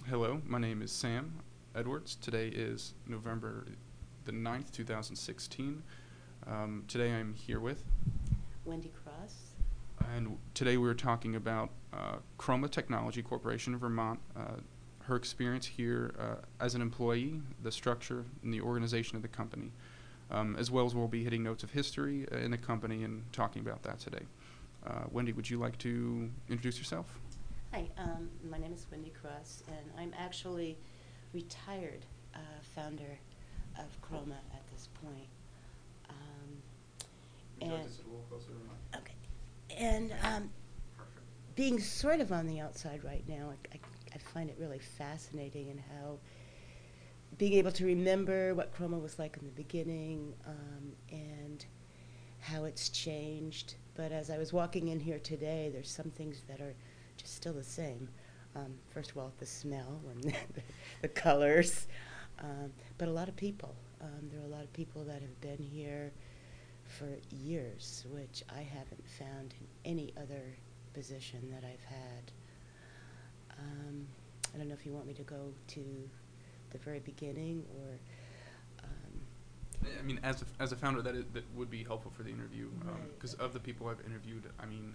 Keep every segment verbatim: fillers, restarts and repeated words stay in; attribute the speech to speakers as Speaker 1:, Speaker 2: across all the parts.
Speaker 1: Hello, my name is Sam Edwards. Today is November the ninth, two thousand sixteen. Um, today I'm here with,
Speaker 2: Wendy Cross.
Speaker 1: and today we're talking about uh, Chroma Technology Corporation of Vermont, uh, her experience here uh, as an employee, the structure, and the organization of the company, um, as well as we'll be hitting notes of history uh, in the company and talking about that today. Uh, Wendy, would you like to introduce yourself?
Speaker 2: Hi, um, my name is Wendy Cross, and I'm actually retired uh, founder of Chroma at this point. Um,
Speaker 1: Would you like
Speaker 2: and
Speaker 1: to sit a little closer to the mic?
Speaker 2: okay, and um,
Speaker 1: Perfect.
Speaker 2: being sort of on the outside right now, I, I, I find it really fascinating in how being able to remember what Chroma was like in the beginning um, and how it's changed. But as I was walking in here today, there's some things that are just still the same. Um, first of all, the smell and the, the colors, um, but a lot of people. Um, there are a lot of people that have been here for years, which I haven't found in any other position that I've had. Um, I don't know if you want me to go to the very beginning or. Um,
Speaker 1: I mean, as a, as a founder, that is, that would be helpful for the interview, because
Speaker 2: Right.
Speaker 1: of the people I've interviewed, I mean,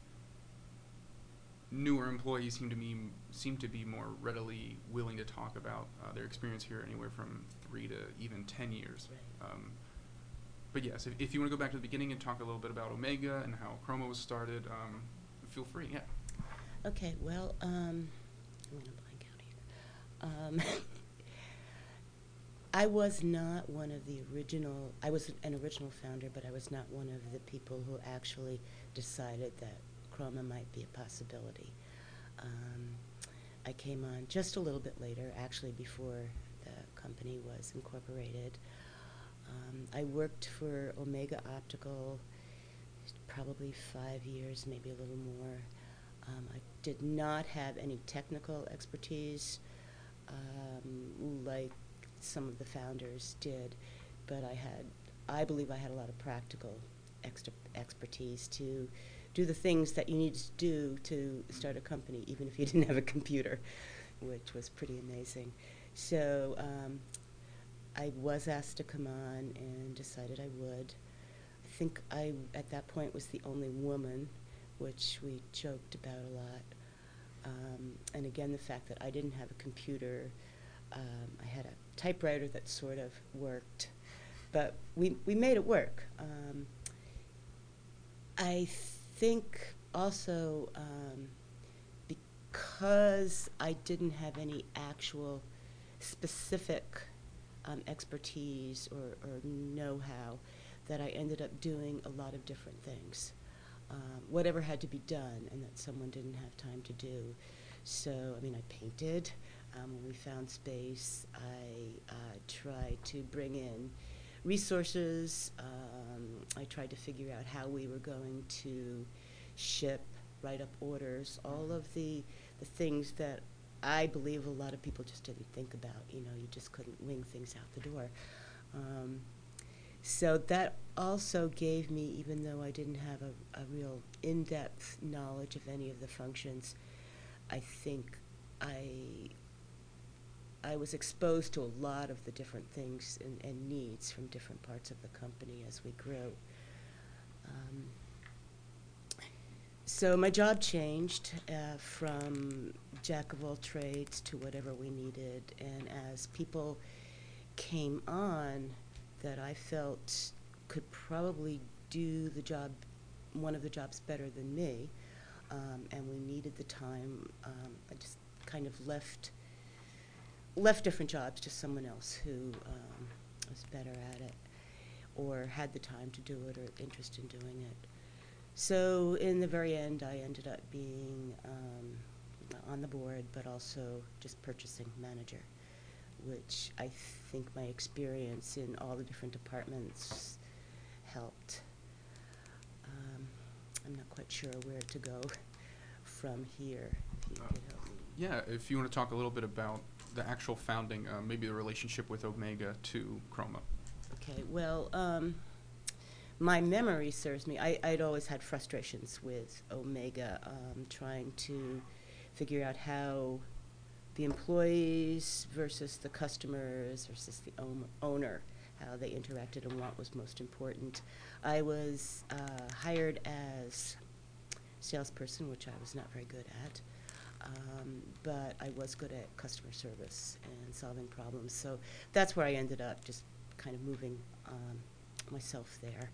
Speaker 1: newer employees seem to me seem to be more readily willing to talk about uh, their experience here, anywhere from three to even ten years.
Speaker 2: Right.
Speaker 1: Um, but yes, if, if you want to go back to the beginning and talk a little bit about Omega and how Chroma was started, um, feel free. Yeah.
Speaker 2: Okay, well, um, I'm going to blank out here. Um, I was not one of the original, I was an original founder, but I was not one of the people who actually decided that Chroma might be a possibility. Um, I came on just a little bit later, actually before the company was incorporated. Um, I worked for Omega Optical probably five years, maybe a little more. Um, I did not have any technical expertise um, like some of the founders did, but I had, I believe I had a lot of practical extra expertise to do the things that you need to do to start a company, even if you didn't have a computer, which was pretty amazing. So um, I was asked to come on and decided I would. I think I, at that point, was the only woman, which we joked about a lot. Um, and again, the fact that I didn't have a computer, um, I had a typewriter that sort of worked, but we, we made it work. Um, I think also um, because I didn't have any actual specific um, expertise or, or know-how, that I ended up doing a lot of different things. Um, whatever had to be done and that someone didn't have time to do. So, I mean, I painted. Um, when we found space, I uh, tried to bring in resources. Um, I tried to figure out how we were going to ship, write up orders, all of the, the things that I believe a lot of people just didn't think about. You know, you just couldn't wing things out the door. Um, So that also gave me, even though I didn't have a, a real in-depth knowledge of any of the functions, I think I I was exposed to a lot of the different things and, and needs from different parts of the company as we grew. Um, so my job changed uh, from jack of all trades to whatever we needed, and as people came on that I felt could probably do the job, one of the jobs better than me, um, and we needed the time. Um, I just kind of left left different jobs to someone else who um, was better at it, or had the time to do it, or interest in doing it. So in the very end, I ended up being um, on the board, but also just purchasing manager, which I think my experience in all the different departments helped. Um, I'm not quite sure where to go from here, if you
Speaker 1: Uh,
Speaker 2: could help me.
Speaker 1: Yeah, if you want to talk a little bit about the actual founding, uh, maybe the relationship with Omega to Chroma.
Speaker 2: Okay, well, um, my memory serves me. I, I'd always had frustrations with Omega, um, trying to figure out how the employees versus the customers versus the own- owner, how they interacted and what was most important. I was uh, hired as salesperson, which I was not very good at, um, but I was good at customer service and solving problems. So that's where I ended up, just kind of moving um, myself there.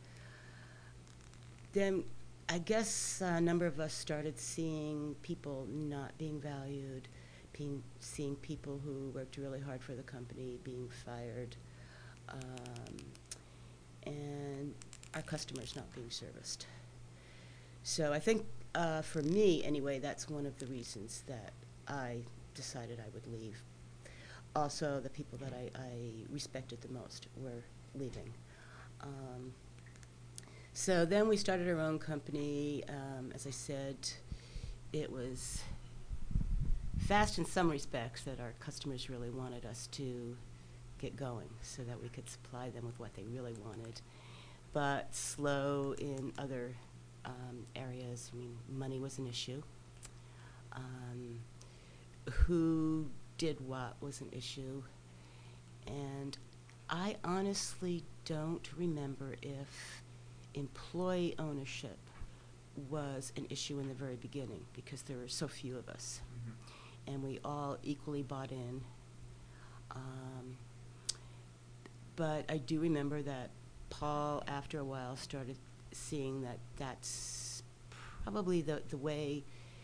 Speaker 2: Then I guess a number of us started seeing people not being valued, being, seeing people who worked really hard for the company being fired, um, and our customers not being serviced. So I think uh, for me, anyway, that's one of the reasons that I decided I would leave. Also, the people that I, I respected the most were leaving. Um, so then we started our own company. Um, as I said, it was fast in some respects that our customers really wanted us to get going so that we could supply them with what they really wanted, but slow in other um, areas. I mean, money was an issue. Um, who did what was an issue. And I honestly don't remember if employee ownership was an issue in the very beginning because there were so few of us. Mm-hmm. And we all equally bought in. Um, but I do remember that Paul, after a while, started seeing that that's probably the, the way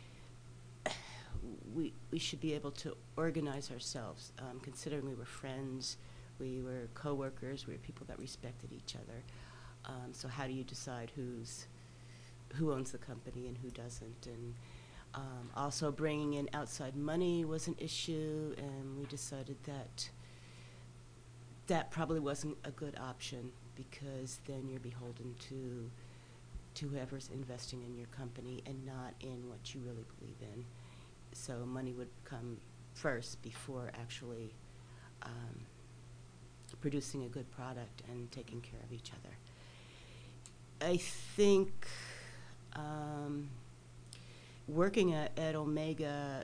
Speaker 2: we, we should be able to organize ourselves, um, considering we were friends, we were coworkers, we were people that respected each other. Um, so how do you decide who's, who owns the company and who doesn't? And um, also bringing in outside money was an issue, and we decided that that probably wasn't a good option because then you're beholden to, to whoever's investing in your company and not in what you really believe in. So money would come first before actually um, producing a good product and taking care of each other. I think um, working at, at Omega,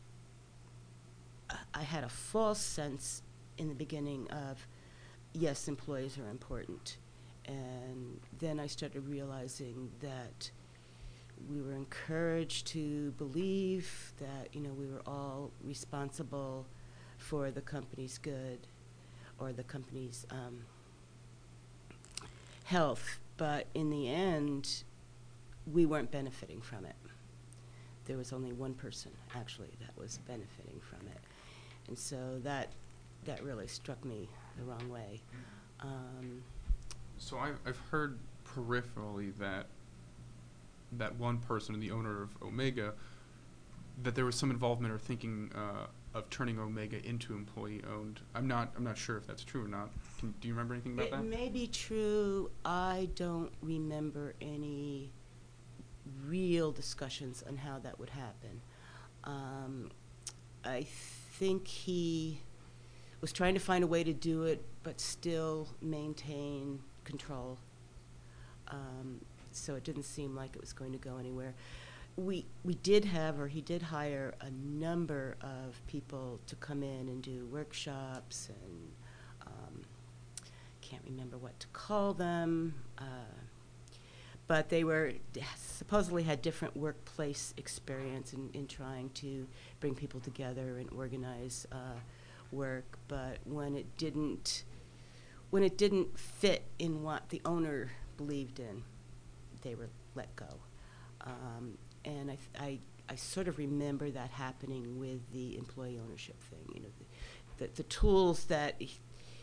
Speaker 2: I had a false sense in the beginning of, yes, employees are important. And then I started realizing that we were encouraged to believe that, you know, we were all responsible for the company's good or the company's um, health. But in the end, we weren't benefiting from it. There was only one person, actually, that was benefiting from it. And so that, that really struck me the wrong way. Um,
Speaker 1: so I've, I've heard peripherally that that one person, the owner of Omega, that there was some involvement or thinking uh, of turning Omega into employee-owned. I'm not. I'm not sure if that's true or not. Can, do you remember anything about
Speaker 2: it
Speaker 1: that?
Speaker 2: It may be true. I don't remember any real discussions on how that would happen. Um, I think he was trying to find a way to do it, but still maintain control. Um, so it didn't seem like it was going to go anywhere. We we did have, or he did hire a number of people to come in and do workshops, and um, can't remember what to call them, uh, but they were supposedly had different workplace experience in, in trying to bring people together and organize uh, work. But when it didn't, when it didn't fit in what the owner believed in, they were let go. Um, and I, th I, I sort of remember that happening with the employee ownership thing. You know, the, the, the tools that he,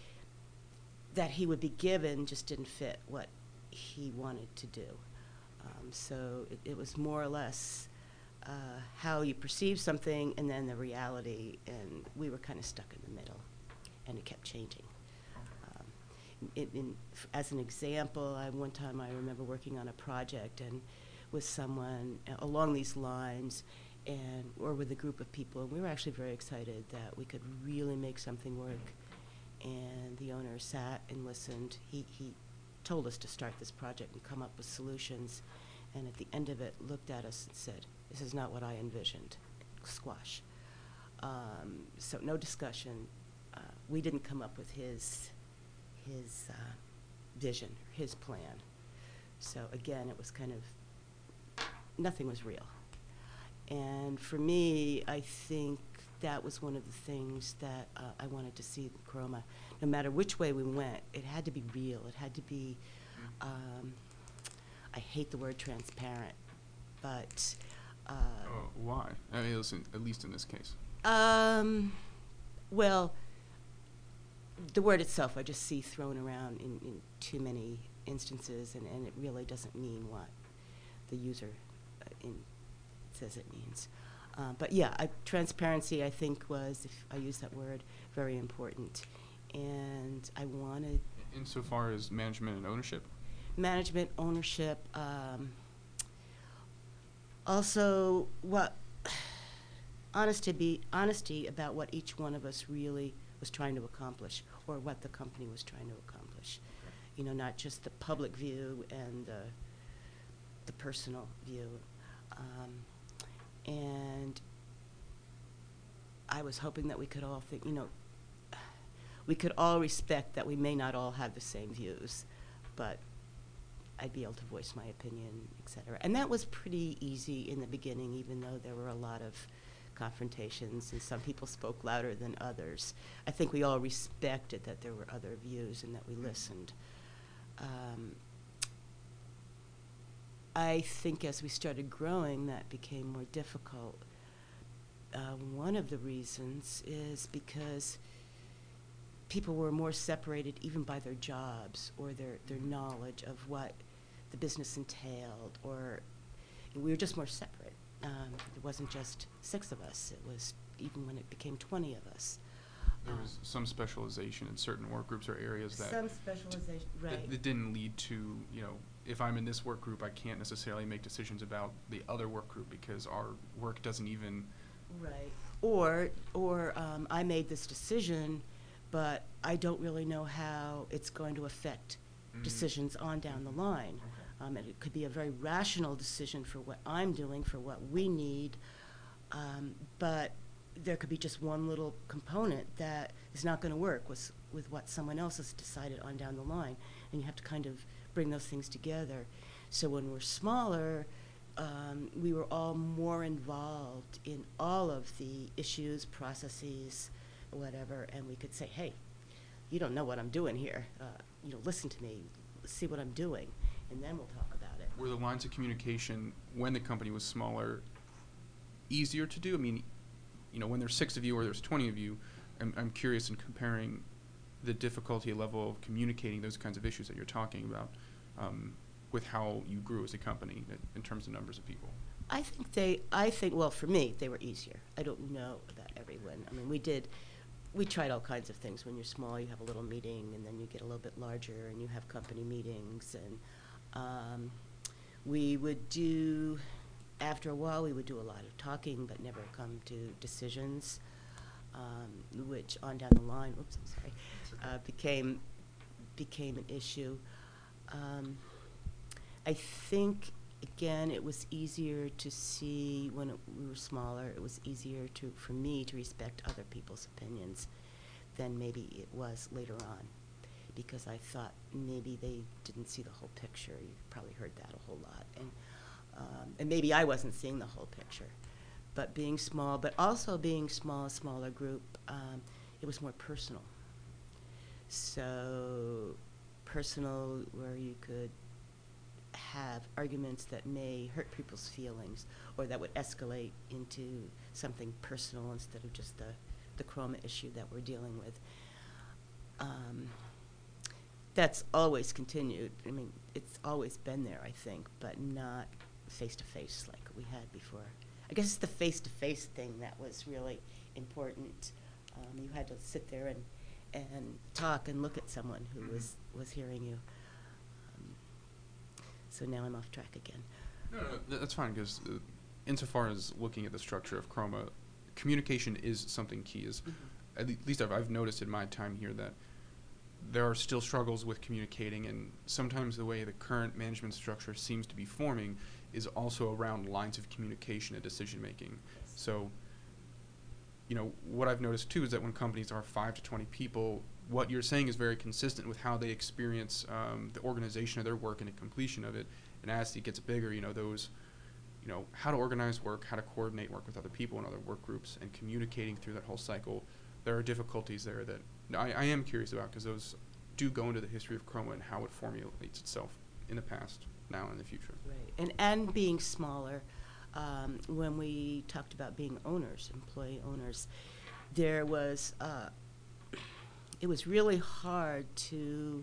Speaker 2: that he would be given just didn't fit what he wanted to do. Um, so it, it was more or less uh, how you perceive something and then the reality, and we were kind of stuck in the middle, and it kept changing. In, in, as an example, I, one time I remember working on a project and with someone uh, along these lines, and or with a group of people, and we were actually very excited that we could really make something work. And the owner sat and listened. He, he told us to start this project and come up with solutions, and at the end of it looked at us and said, "This is not what I envisioned." Squash. Um, so no discussion. Uh, we didn't come up with his his uh, vision, his plan. So again, it was kind of, nothing was real. And for me, I think that was one of the things that uh, I wanted to see in Chroma. No matter which way we went, it had to be real. It had to be, um, I hate the word transparent, but. Uh,
Speaker 1: Oh, why? I mean, listen, at least in this case.
Speaker 2: Um, well, the word itself I just see thrown around in, in too many instances, and, and it really doesn't mean what the user uh, in says it means. Uh, but yeah, I, transparency, I think, was, if I use that word, very important. And I wanted
Speaker 1: Insofar as management and ownership?
Speaker 2: management, ownership, um, also what honesty be honesty about what each one of us really was trying to accomplish, or what the company was trying to accomplish. You know, not just the public view and the the personal view. Um, and I was hoping that we could all think, you know, we could all respect that we may not all have the same views, but I'd be able to voice my opinion, et cetera. And that was pretty easy in the beginning, even though there were a lot of confrontations and some people spoke louder than others. I think we all respected that there were other views and that we listened. Um, I think as we started growing, that became more difficult. Uh, one of the reasons is because people were more separated even by their jobs or their, their knowledge of what the business entailed, or we were just more separate. Um, it wasn't just six of us, it was even when it became twenty of us.
Speaker 1: There
Speaker 2: Um,
Speaker 1: was some specialization in certain work groups or areas that
Speaker 2: Some specialization, right.
Speaker 1: that, that didn't lead to, you know, if I'm in this work group, I can't necessarily make decisions about the other work group because our work doesn't even.
Speaker 2: Right. Or, or um, I made this decision, but I don't really know how it's going to affect
Speaker 1: Mm.
Speaker 2: decisions on down the line.
Speaker 1: Okay.
Speaker 2: Um, and it could be a very rational decision for what I'm doing, for what we need, um, but there could be just one little component that is not going to work with, with what someone else has decided on down the line, and you have to kind of bring those things together. So when we're smaller, um, we were all more involved in all of the issues, processes, whatever, and we could say, hey, you don't know what I'm doing here. Uh, you know, listen to me, see what I'm doing, and then we'll talk about it.
Speaker 1: Were the lines of communication when the company was smaller easier to do? I mean, you know, when there's six of you or there's twenty of you, I'm, I'm curious in comparing the difficulty level of communicating those kinds of issues that you're talking about um, with how you grew as a company in terms of numbers of people.
Speaker 2: I think they, I think, well, for me, they were easier. I don't know about everyone. I mean, we did, we tried all kinds of things. When you're small, you have a little meeting, and then you get a little bit larger, and you have company meetings. And um, we would do, after a while, we would do a lot of talking, but never come to decisions, um, which on down the line, oops, I'm sorry, uh, became, became an issue. Um, I think, again, it was easier to see when it, we were smaller. It was easier to, for me to respect other people's opinions than maybe it was later on, because I thought maybe they didn't see the whole picture. You probably heard that a whole lot, and um, and maybe I wasn't seeing the whole picture. But being small, but also being small, a smaller group, um, it was more personal. So personal, where you could have arguments that may hurt people's feelings, or that would escalate into something personal instead of just the, the Chroma issue that we're dealing with. Um, that's always continued. I mean, it's always been there, I think, but not face-to-face like we had before. I guess it's the face-to-face thing that was really important. Um, you had to sit there and, and talk and look at someone who
Speaker 1: Mm-hmm.
Speaker 2: was, was hearing you. So now I'm off track again.
Speaker 1: No, no, no that's fine, because uh, insofar as looking at the structure of Chroma, communication is something key. Is
Speaker 2: Mm-hmm.
Speaker 1: at le- least I've, I've noticed in my time here that there are still struggles with communicating, and sometimes the way the current management structure seems to be forming is also around lines of communication and decision making.
Speaker 2: Yes.
Speaker 1: So you know, what I've noticed too is that when companies are five to twenty people, what you're saying is very consistent with how they experience um, the organization of their work and the completion of it. And as it gets bigger, you know, those, you know, how to organize work, how to coordinate work with other people and other work groups, and communicating through that whole cycle. There are difficulties there that I, I am curious about, because those do go into the history of Chroma and how it formulates itself in the past, now, and in the future.
Speaker 2: Right, and and being smaller. Um, when we talked about being owners, employee owners, there was uh, it was really hard to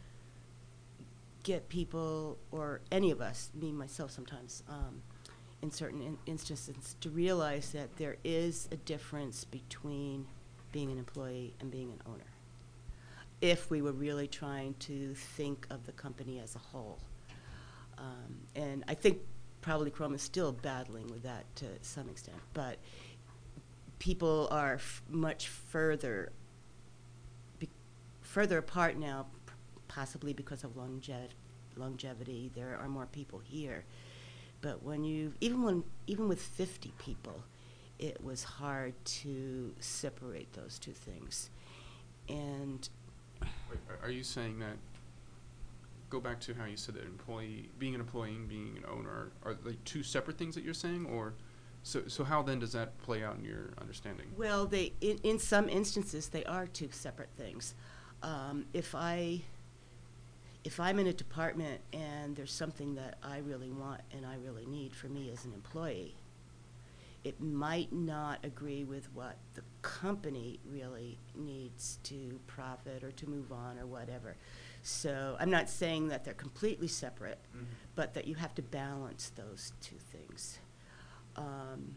Speaker 2: get people, or any of us, me myself sometimes, um, in certain in instances, to realize that there is a difference between being an employee and being an owner, if we were really trying to think of the company as a whole. Um, and I think probably Chroma is still battling with that to some extent, but people are f much further be further apart now, p possibly because of longe longevity. There are more people here, but when you even when even with fifty people, it was hard to separate those two things. And
Speaker 1: Wait, are you saying that, go back to how you said that employee, being an employee and being an owner are like two separate things that you're saying, or so so how then does that play out in your understanding?
Speaker 2: well, they in, in some instances they are two separate things. Um, if I if I'm in a department and there's something that I really want and I really need for me as an employee, it might not agree with what the company really needs to profit or to move on or whatever. So I'm not saying that they're completely separate,
Speaker 1: Mm-hmm.
Speaker 2: but that you have to balance those two things. Um,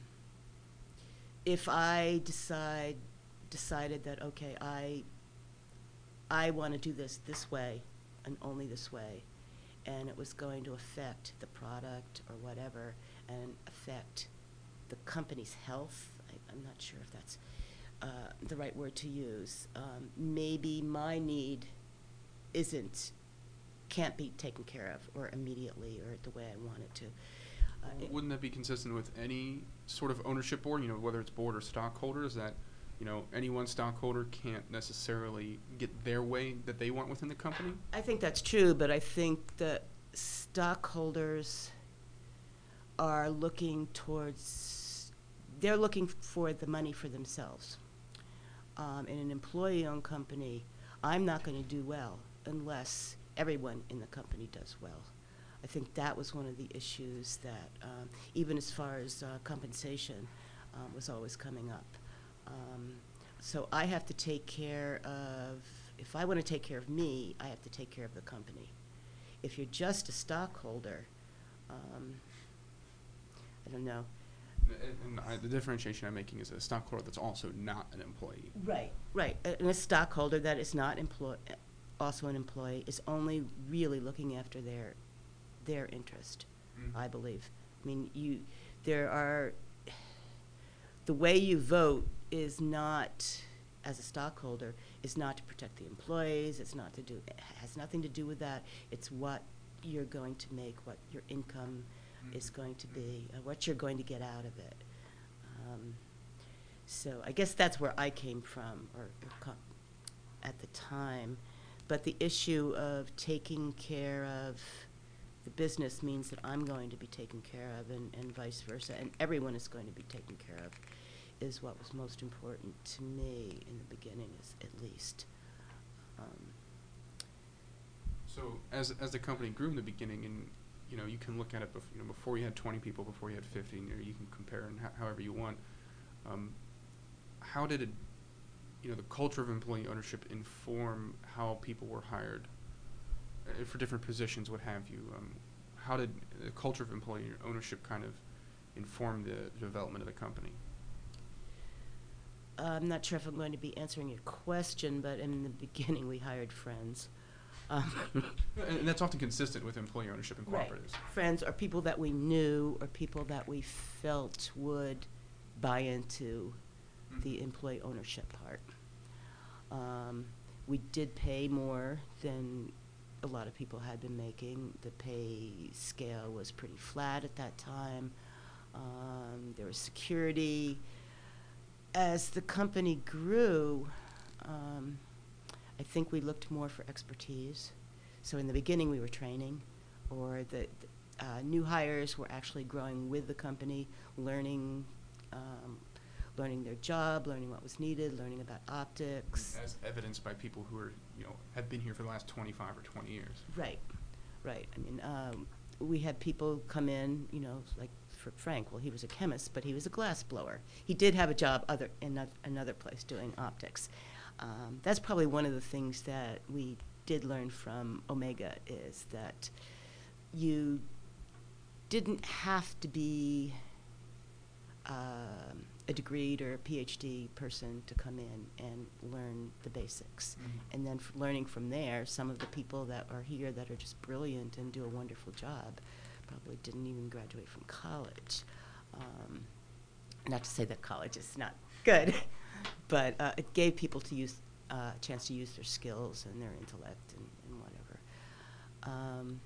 Speaker 2: if I decide decided that, okay, I I want to do this this way and only this way, and it was going to affect the product or whatever and affect the company's health, I, I'm not sure if that's uh, the right word to use, um, maybe my need isn't, can't be taken care of or immediately or the way I want it to. Uh, it-
Speaker 1: Wouldn't that be consistent with any sort of ownership board, you know, whether it's board or stockholders, that, you know, any one stockholder can't necessarily get their way that they want within the company?
Speaker 2: I think that's true, but I think that stockholders are looking towards, they're looking for the money for themselves. Um, in an employee-owned company, I'm not going to do well unless everyone in the company does well. I think that was one of the issues that, um, even as far as uh, compensation, um, was always coming up. Um, so I have to take care of, if I want to take care of me, I have to take care of the company. If you're just a stockholder, um, I don't know.
Speaker 1: And I, the differentiation I'm making is a stockholder that's also not an employee.
Speaker 2: Right. Right. A- And a stockholder that is not employ, also an employee, is only really looking after their, their interest,
Speaker 1: Mhm.
Speaker 2: I believe. I mean, you, there are, the way you vote is not, as a stockholder, is not to protect the employees, it's not to do, it has nothing to do with that. It's what you're going to make, what your income is going to be, uh, what you're going to get out of it. Um, so I guess that's where I came from, or, or co at the time. But the issue of taking care of the business means that I'm going to be taken care of, and, and vice versa, and everyone is going to be taken care of, is what was most important to me in the beginning, is, at least. Um,
Speaker 1: So as as the company grew in the beginning, and you know, you can look at it, bef you know, before you had twenty people, before you had fifty, and, you know, you can compare and ho however you want. Um, how did it, you know, the culture of employee ownership inform how people were hired uh, for different positions, what have you? Um, how did the culture of employee ownership kind of inform the development of the company?
Speaker 2: I'm not sure if I'm going to be answering your question, but in the beginning we hired friends. Um,
Speaker 1: and, and that's often consistent with employee ownership in
Speaker 2: Right.
Speaker 1: cooperatives.
Speaker 2: Friends or people that we knew or people that we felt would buy into
Speaker 1: Mhm.
Speaker 2: the employee ownership part. Um, we did pay more than a lot of people had been making. The pay scale was pretty flat at that time. Um, there was security. as the company grew, um, I think we looked more for expertise. So in the beginning, we were training, or the uh, new hires were actually growing with the company, learning, um, learning their job, learning what was needed, learning about optics.
Speaker 1: As evidenced by people who are, you know, have been here for the last twenty-five or twenty years.
Speaker 2: Right, right. I mean, um, we had people come in, you know, like for Frank. Well, he was a chemist, but he was a glass blower. He did have a job other in a, another place doing optics. Um, that's probably one of the things that we did learn from Omega, is that you didn't have to be um, a degreed or a PhD person to come in and learn the basics.
Speaker 1: Mm-hmm.
Speaker 2: And then f- learning from there, some of the people that are here that are just brilliant and do a wonderful job probably didn't even graduate from college. Um, not to say that college is not good, but uh, it gave people to use uh, a chance to use their skills and their intellect and, and whatever. Um,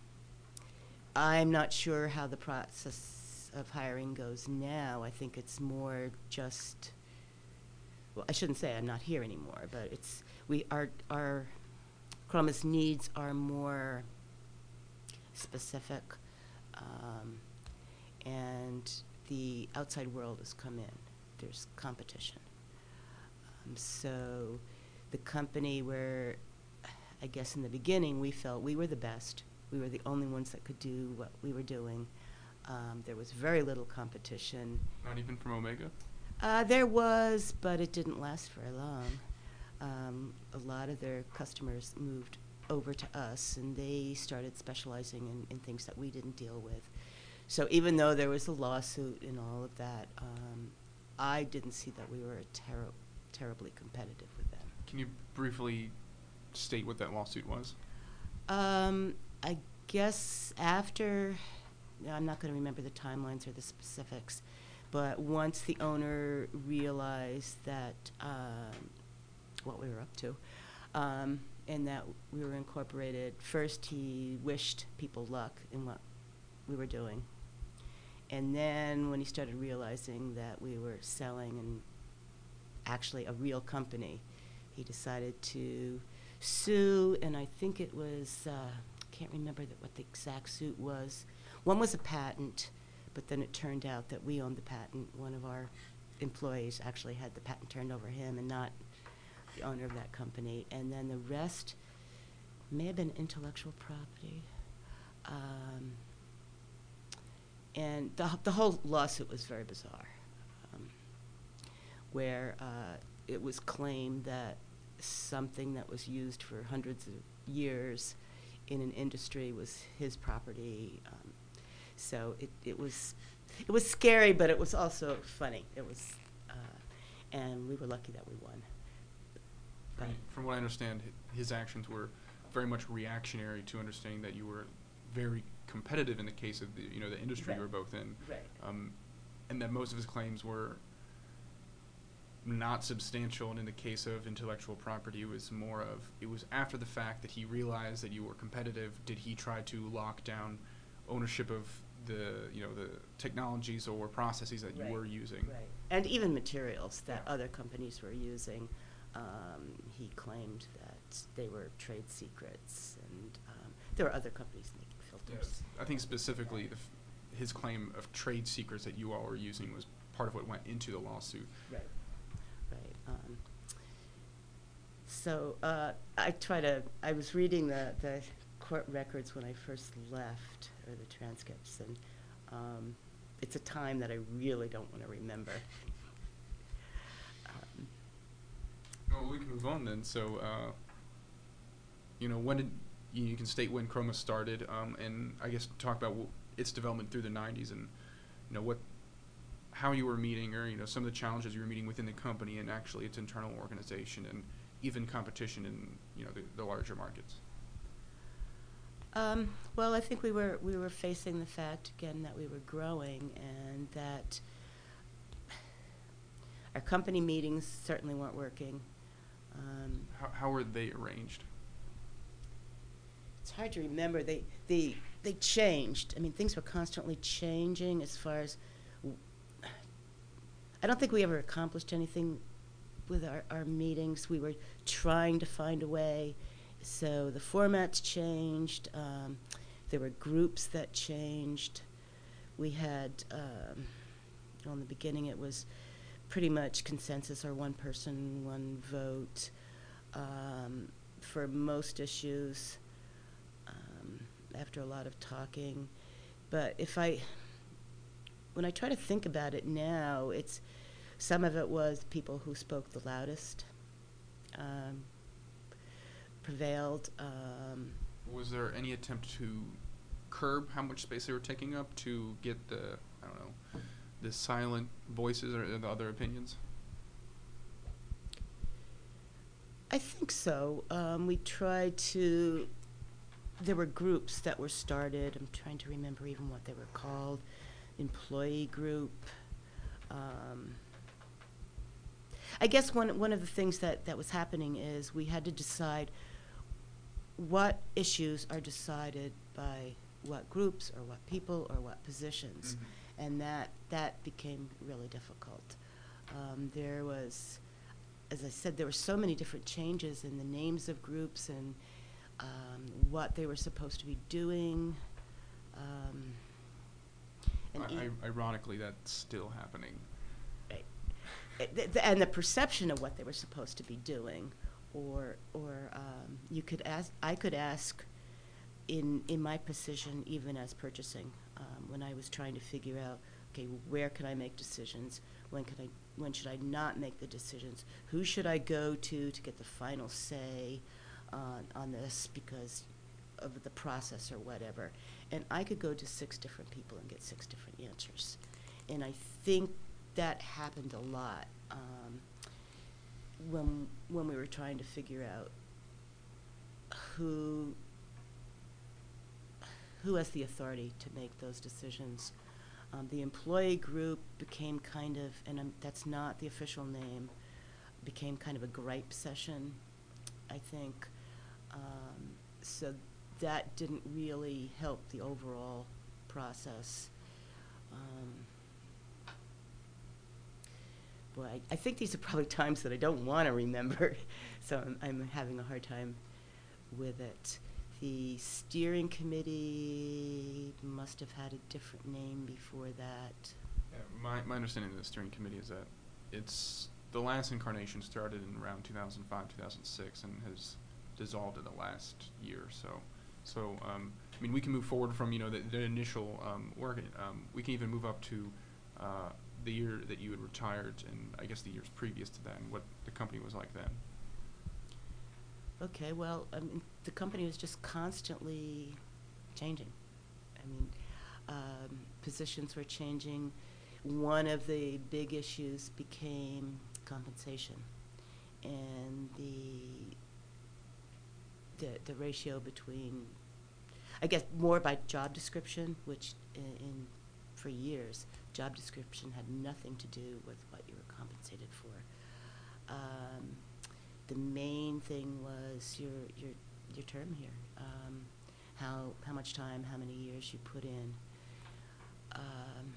Speaker 2: I'm not sure how the process of hiring goes now. I think it's more just, well, I shouldn't say I'm not here anymore, but it's, we, our, our Chroma's needs are more specific, um, and the outside world has come in. There's competition. Um, so the company where, I guess in the beginning, we felt we were the best. We were the only ones that could do what we were doing. Um, there was very little competition.
Speaker 1: Not even from Omega?
Speaker 2: Uh, there was, but it didn't last very long. Um, a lot of their customers moved over to us, and they started specializing in, in things that we didn't deal with. So even though there was a lawsuit and all of that, um, I didn't see that we were ter- terribly competitive with them.
Speaker 1: Can you briefly state what that lawsuit was?
Speaker 2: Um, I guess after, I'm not going to remember the timelines or the specifics, but once the owner realized that um, what we were up to, um, and that we were incorporated, first he wished people luck in what we were doing. And then when he started realizing that we were selling and actually a real company, he decided to sue, and I think it was, uh, I can't remember the, what the exact suit was. One was a patent, but then it turned out that we owned the patent. One of our employees actually had the patent turned over him and not the owner of that company. And then the rest may have been intellectual property. Um, and the, the whole lawsuit was very bizarre, um, where uh, it was claimed that something that was used for hundreds of years in an industry was his property. Um, so it, it was it was scary, but it was also funny. It was, uh, and we were lucky that we won.
Speaker 1: Right. From what I understand, hi- his actions were very much reactionary to understanding that you were very competitive in the case of the you know the industry you
Speaker 2: Right.
Speaker 1: were both in,
Speaker 2: Right.
Speaker 1: um, and that most of his claims were not substantial. And in the case of intellectual property, it was more of it was after the fact that he realized that you were competitive. Did he try to lock down ownership of the you know the technologies or processes that you
Speaker 2: Right.
Speaker 1: were using?
Speaker 2: Right. And even materials that
Speaker 1: Yeah.
Speaker 2: other companies were using. Um, he claimed that they were trade secrets, and um, there were other companies making filters.
Speaker 1: Yes. I think specifically the f- his claim of trade secrets that you all were using was part of what went into the lawsuit.
Speaker 2: Right. Right. Um, so uh, I try to. I was reading the the court records when I first left, or the transcripts, and um, it's a time that I really don't want to remember. um,
Speaker 1: Well, we can move on then. So, uh, you know, when did you, you can state when Chroma started, um, and I guess talk about w- its development through the nineties, and you know what, how you were meeting, or you know some of the challenges you were meeting within the company, and actually its internal organization, and even competition in you know the, the larger markets.
Speaker 2: Um, well, I think we were we were facing the fact again that we were growing, and that our company meetings certainly weren't working. Um,
Speaker 1: How how were they arranged?
Speaker 2: it's hard to remember. They they they changed. I mean, things were constantly changing as far as w- I don't think we ever accomplished anything with our, our meetings. We were trying to find a way. So the formats changed. Um, there were groups that changed. We had, um, well, in the beginning it was pretty much consensus or one person, one vote um, for most issues um, after a lot of talking. But if I, when I try to think about it now, it's, some of it was people who spoke the loudest um, prevailed. Um,
Speaker 1: Was there any attempt to curb how much space they were taking up to get the, I don't know, the silent voices or the other opinions?
Speaker 2: I think so. Um, we tried to, there were groups that were started. I'm trying to remember even what they were called. Employee group. Um, I guess one one of the things that, that was happening is we had to decide what issues are decided by what groups or what people or what positions. Mm-hmm. And that, that became really difficult. Um, there was, as I said, there were so many different changes in the names of groups and um, what they were supposed to be doing. Um, and
Speaker 1: I, I, ironically, that's still happening.
Speaker 2: Right. Th th and the perception of what they were supposed to be doing, or or um, you could ask, I could ask, in in my position, even as purchasing, um, when I was trying to figure out, okay, where can I make decisions? When can I? When should I not make the decisions? Who should I go to to get the final say on on this because of the process or whatever? And I could go to six different people and get six different answers. And I think that happened a lot um, when when we were trying to figure out who who has the authority to make those decisions. Um, the employee group became kind of, and um, that's not the official name, became kind of a gripe session, I think. Um, so that didn't really help the overall process. Um, boy, I, I think these are probably times that I don't want to remember, so I'm, I'm having a hard time with it. The steering committee must have had a different name before that.
Speaker 1: Yeah, my, my understanding of the steering committee is that it's, the last incarnation started in around two thousand five, two thousand six, and has dissolved in the last year or so. So, um, I mean, we can move forward from, you know, the, the initial um, work. Um, we can even move up to uh, the year that you had retired, and I guess the years previous to that, and what the company was like then.
Speaker 2: Okay, well, I mean, the company was just constantly changing. I mean, um, positions were changing. One of the big issues became compensation, and the the the ratio between, I guess, more by job description, which in, in for years, job description had nothing to do with what you were compensated for. Um, The main thing was your your your term here, um, how how much time, how many years you put in. Um,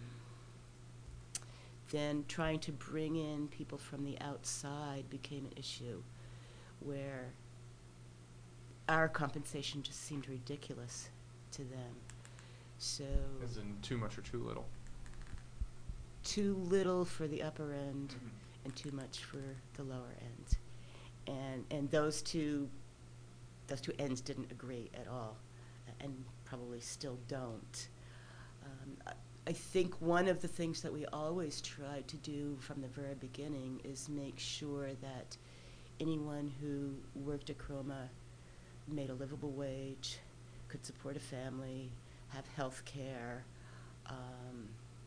Speaker 2: then trying to bring in people from the outside became an issue, where our compensation just seemed ridiculous to them. So
Speaker 1: As in too much or too little?
Speaker 2: Too little for the upper end,
Speaker 1: Mm-hmm.
Speaker 2: and too much for the lower end. And and those two those two ends didn't agree at all, and probably still don't. Um, I, I think one of the things that we always try to do from the very beginning is make sure that anyone who worked at Chroma made a livable wage, could support a family, have health care, um,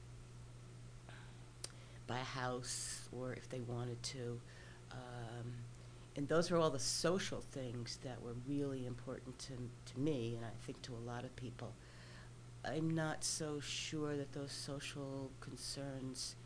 Speaker 2: buy a house, or if they wanted to. Um, And those are all the social things that were really important to, to me, and I think to a lot of people. I'm not so sure that those social concerns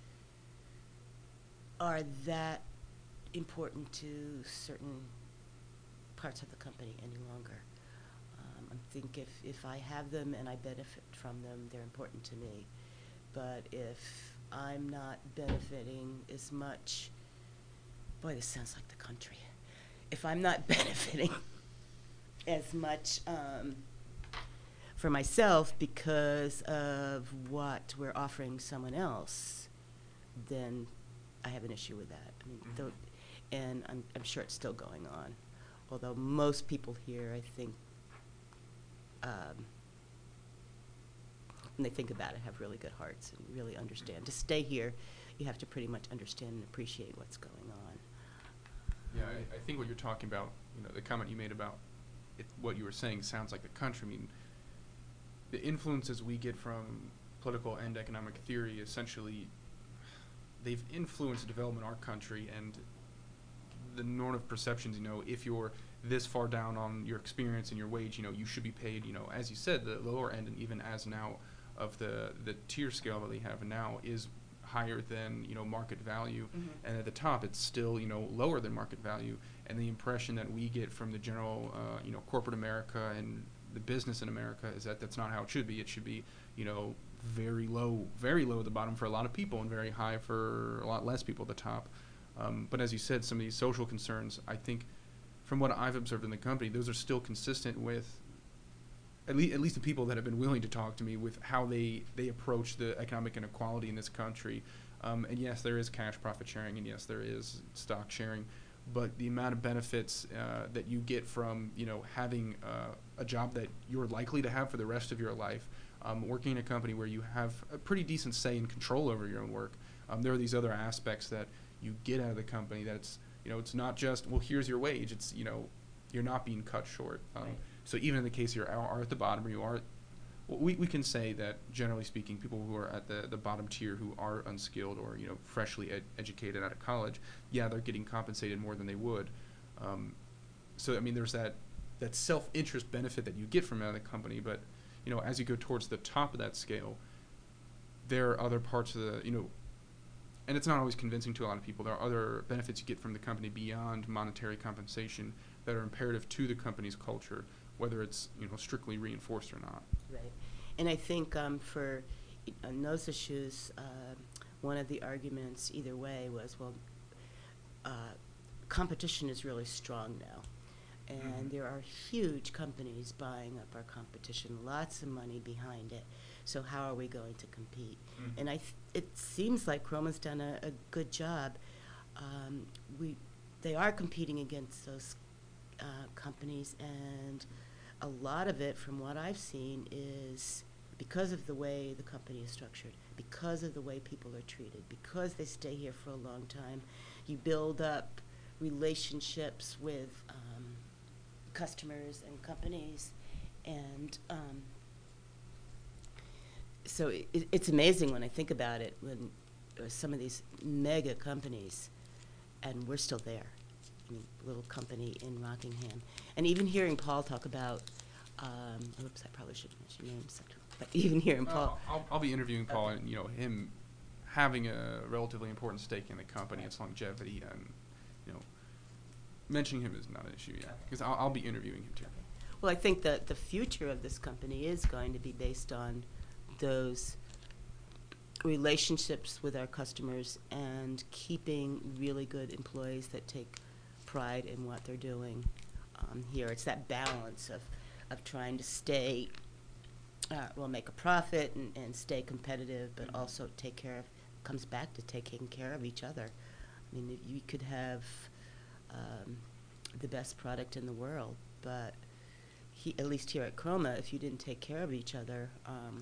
Speaker 2: are that important to certain parts of the company any longer. Um, I think if, if I have them and I benefit from them, they're important to me. But if I'm not benefiting as much. Boy, this sounds like the country. If I'm not benefiting as much um, for myself because of what we're offering someone else, then I have an issue with that. I mean,
Speaker 1: Mhm.
Speaker 2: though, and I'm, I'm sure it's still going on. Although most people here, I think, um, when they think about it, have really good hearts and really understand. To stay here, you have to pretty much understand and appreciate what's going on.
Speaker 1: Yeah, I, I think what you're talking about, you know, the comment you made about it, what you were saying sounds like the country. I mean, the influences we get from political and economic theory, essentially, they've influenced the development of our country and the normative perceptions, you know, if you're this far down on your experience and your wage, you know, you should be paid, you know, as you said, the lower end, and even as now of the, the tier scale that they have now is higher than, you know, market value.
Speaker 2: Mhm.
Speaker 1: And at the top, it's still, you know, lower than market value. And the impression that we get from the general, uh, you know, corporate America and the business in America is that that's not how it should be. It should be, you know, very low, very low at the bottom for a lot of people and very high for a lot less people at the top. Um, but as you said, some of these social concerns, I think, from what I've observed in the company, those are still consistent with, at, le- at least the people that have been willing to talk to me, with how they, they approach the economic inequality in this country. Um, and yes, there is cash profit sharing, and yes, there is stock sharing, but the amount of benefits uh, that you get from, you know, having uh, a job that you're likely to have for the rest of your life, um, working in a company where you have a pretty decent say and control over your own work. Um, there are these other aspects that you get out of the company that it's, you know, it's not just, well, here's your wage. It's, you know, you're not being cut short. Um,
Speaker 2: Right.
Speaker 1: So even in the case you are, are at the bottom, or you are, well, we, we can say that generally speaking, people who are at the, the bottom tier who are unskilled or, you know, freshly ed- educated out of college, yeah, they're getting compensated more than they would. Um, so, I mean, there's that, that self-interest benefit that you get from out of the company, but, you know, as you go towards the top of that scale, there are other parts of the, you know, and it's not always convincing to a lot of people. There are other benefits you get from the company beyond monetary compensation that are imperative to the company's culture, whether it's, you know, strictly reinforced or not.
Speaker 2: Right. And I think um, for on those issues, uh, one of the arguments either way was, well, uh, competition is really strong now. And
Speaker 1: Mhm.
Speaker 2: there are huge companies buying up our competition, lots of money behind it. So how are we going to compete?
Speaker 1: Mhm.
Speaker 2: And I th- it seems like Chroma's done a, a good job. Um, we, they are competing against those uh, companies, and a lot of it, from what I've seen, is because of the way the company is structured, because of the way people are treated, because they stay here for a long time. You build up relationships with um, customers and companies, and um, so it, it's amazing when I think about it, when uh, some of these mega companies, and we're still there. I mean, little company in Rockingham. And even hearing Paul talk about, um, oops, I probably shouldn't mention names, but even hearing Paul.
Speaker 1: Uh, I'll, I'll be interviewing Paul,
Speaker 2: Okay.
Speaker 1: and, you know, him having a relatively important stake in the company,
Speaker 2: Right.
Speaker 1: its longevity, and, you know, mentioning him is not an issue, yeah,
Speaker 2: Okay.
Speaker 1: because I'll, I'll be interviewing him too.
Speaker 2: Okay. Well, I think that the future of this company is going to be based on those relationships with our customers and keeping really good employees that take pride in what they're doing um, here. It's that balance of, of trying to stay, uh, well, make a profit and, and stay competitive, but
Speaker 1: Mhm.
Speaker 2: also take care of, comes back to taking care of each other. I mean, if you could have um, the best product in the world, but he, at least here at Chroma, if you didn't take care of each other, um,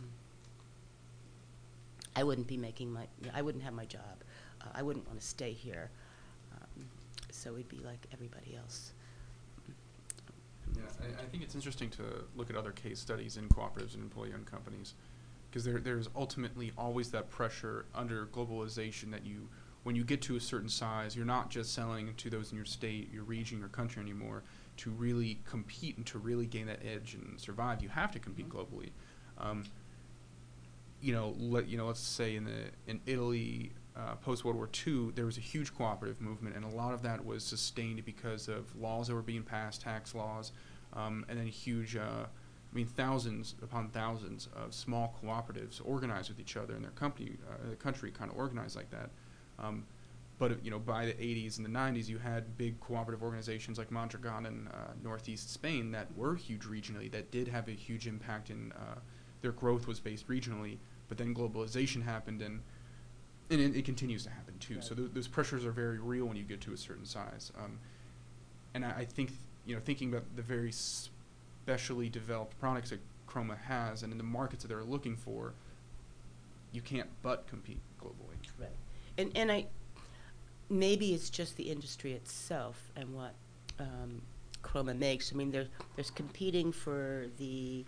Speaker 2: I wouldn't be making my, I wouldn't have my job. Uh, I wouldn't want to stay here. Um, so we'd be like everybody else.
Speaker 1: Yeah, I, I think it's interesting to look at other case studies in cooperatives and employee-owned companies, because there, there's ultimately always that pressure under globalization that you, when you get to a certain size, you're not just selling to those in your state, your region, your country anymore. To really compete and to really gain that edge and survive, you have to compete
Speaker 2: Mhm.
Speaker 1: globally. Um, you know, let you know, let's say in the in Italy, uh, post World War Two, there was a huge cooperative movement, and a lot of that was sustained because of laws that were being passed, tax laws, um, and then huge uh, mean, thousands upon thousands of small cooperatives organized with each other, and their company, uh, the country, kind of organized like that. Um, but uh, you know, by the eighties and the nineties, you had big cooperative organizations like Mondragon in uh, Northeast Spain that were huge regionally, that did have a huge impact in uh, their growth was based regionally. But then globalization happened, and and it, it continues to happen too.
Speaker 2: Right.
Speaker 1: So th- those pressures are very real when you get to a certain size. Um, and I, I think th- you know, thinking about the very specially developed products that Chroma has, and in the markets that they're looking for, you can't but compete globally.
Speaker 2: Right. And and I maybe it's just the industry itself and what um, Chroma makes. I mean, there's there's competing for the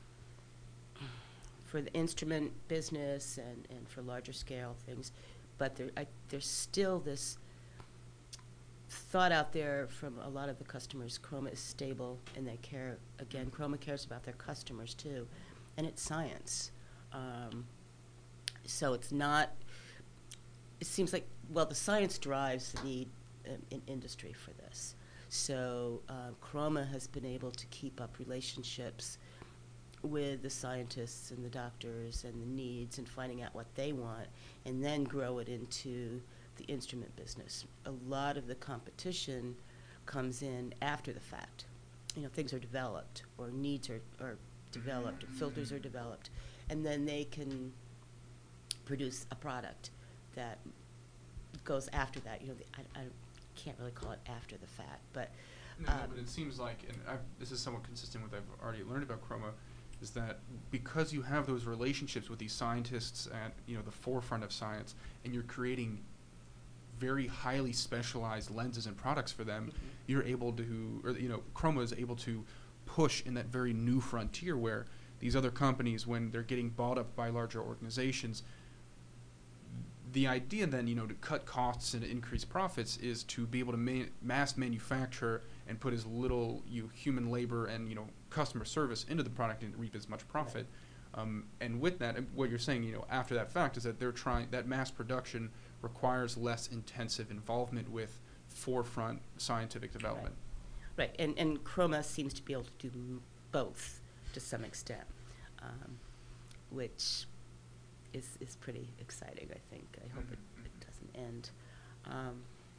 Speaker 2: for the instrument business and, and for larger scale things, but there I, there's still this thought out there from a lot of the customers. Chroma is stable, and they care. Again, Chroma cares about their customers too, and it's science. Um, so it's not. It seems like, well, the science drives the need um, in industry for this. So uh, Chroma has been able to keep up relationships with the scientists and the doctors and the needs and finding out what they want, and then grow it into the instrument business. A lot of the competition comes in after the fact. You know, things are developed, or needs are, are developed, or filters are developed, and then they can produce a product that goes after that. You know, the, I, I can't really call it after the fact, but
Speaker 1: No,
Speaker 2: um,
Speaker 1: no, but it seems like, and I've, this is somewhat consistent with what I've already learned about Chroma, is that because you have those relationships with these scientists at, you know, the forefront of science, and you're creating very highly specialized lenses and products for them,
Speaker 2: Mhm.
Speaker 1: you're able to, or you know, Chroma is able to push in that very new frontier where these other companies, when they're getting bought up by larger organizations, the idea then, you know, to cut costs and increase profits is to be able to ma- mass manufacture and put as little you human labor and, you know, customer service into the product and reap as much profit. Right. Um, and with that, what you're saying, you know, after that fact is that they're trying, that mass production requires less intensive involvement with forefront scientific development.
Speaker 2: Right, right. And, and Chroma seems to be able to do m- both to some extent, um, which is is pretty exciting, I think. I hope it, it doesn't end. Um,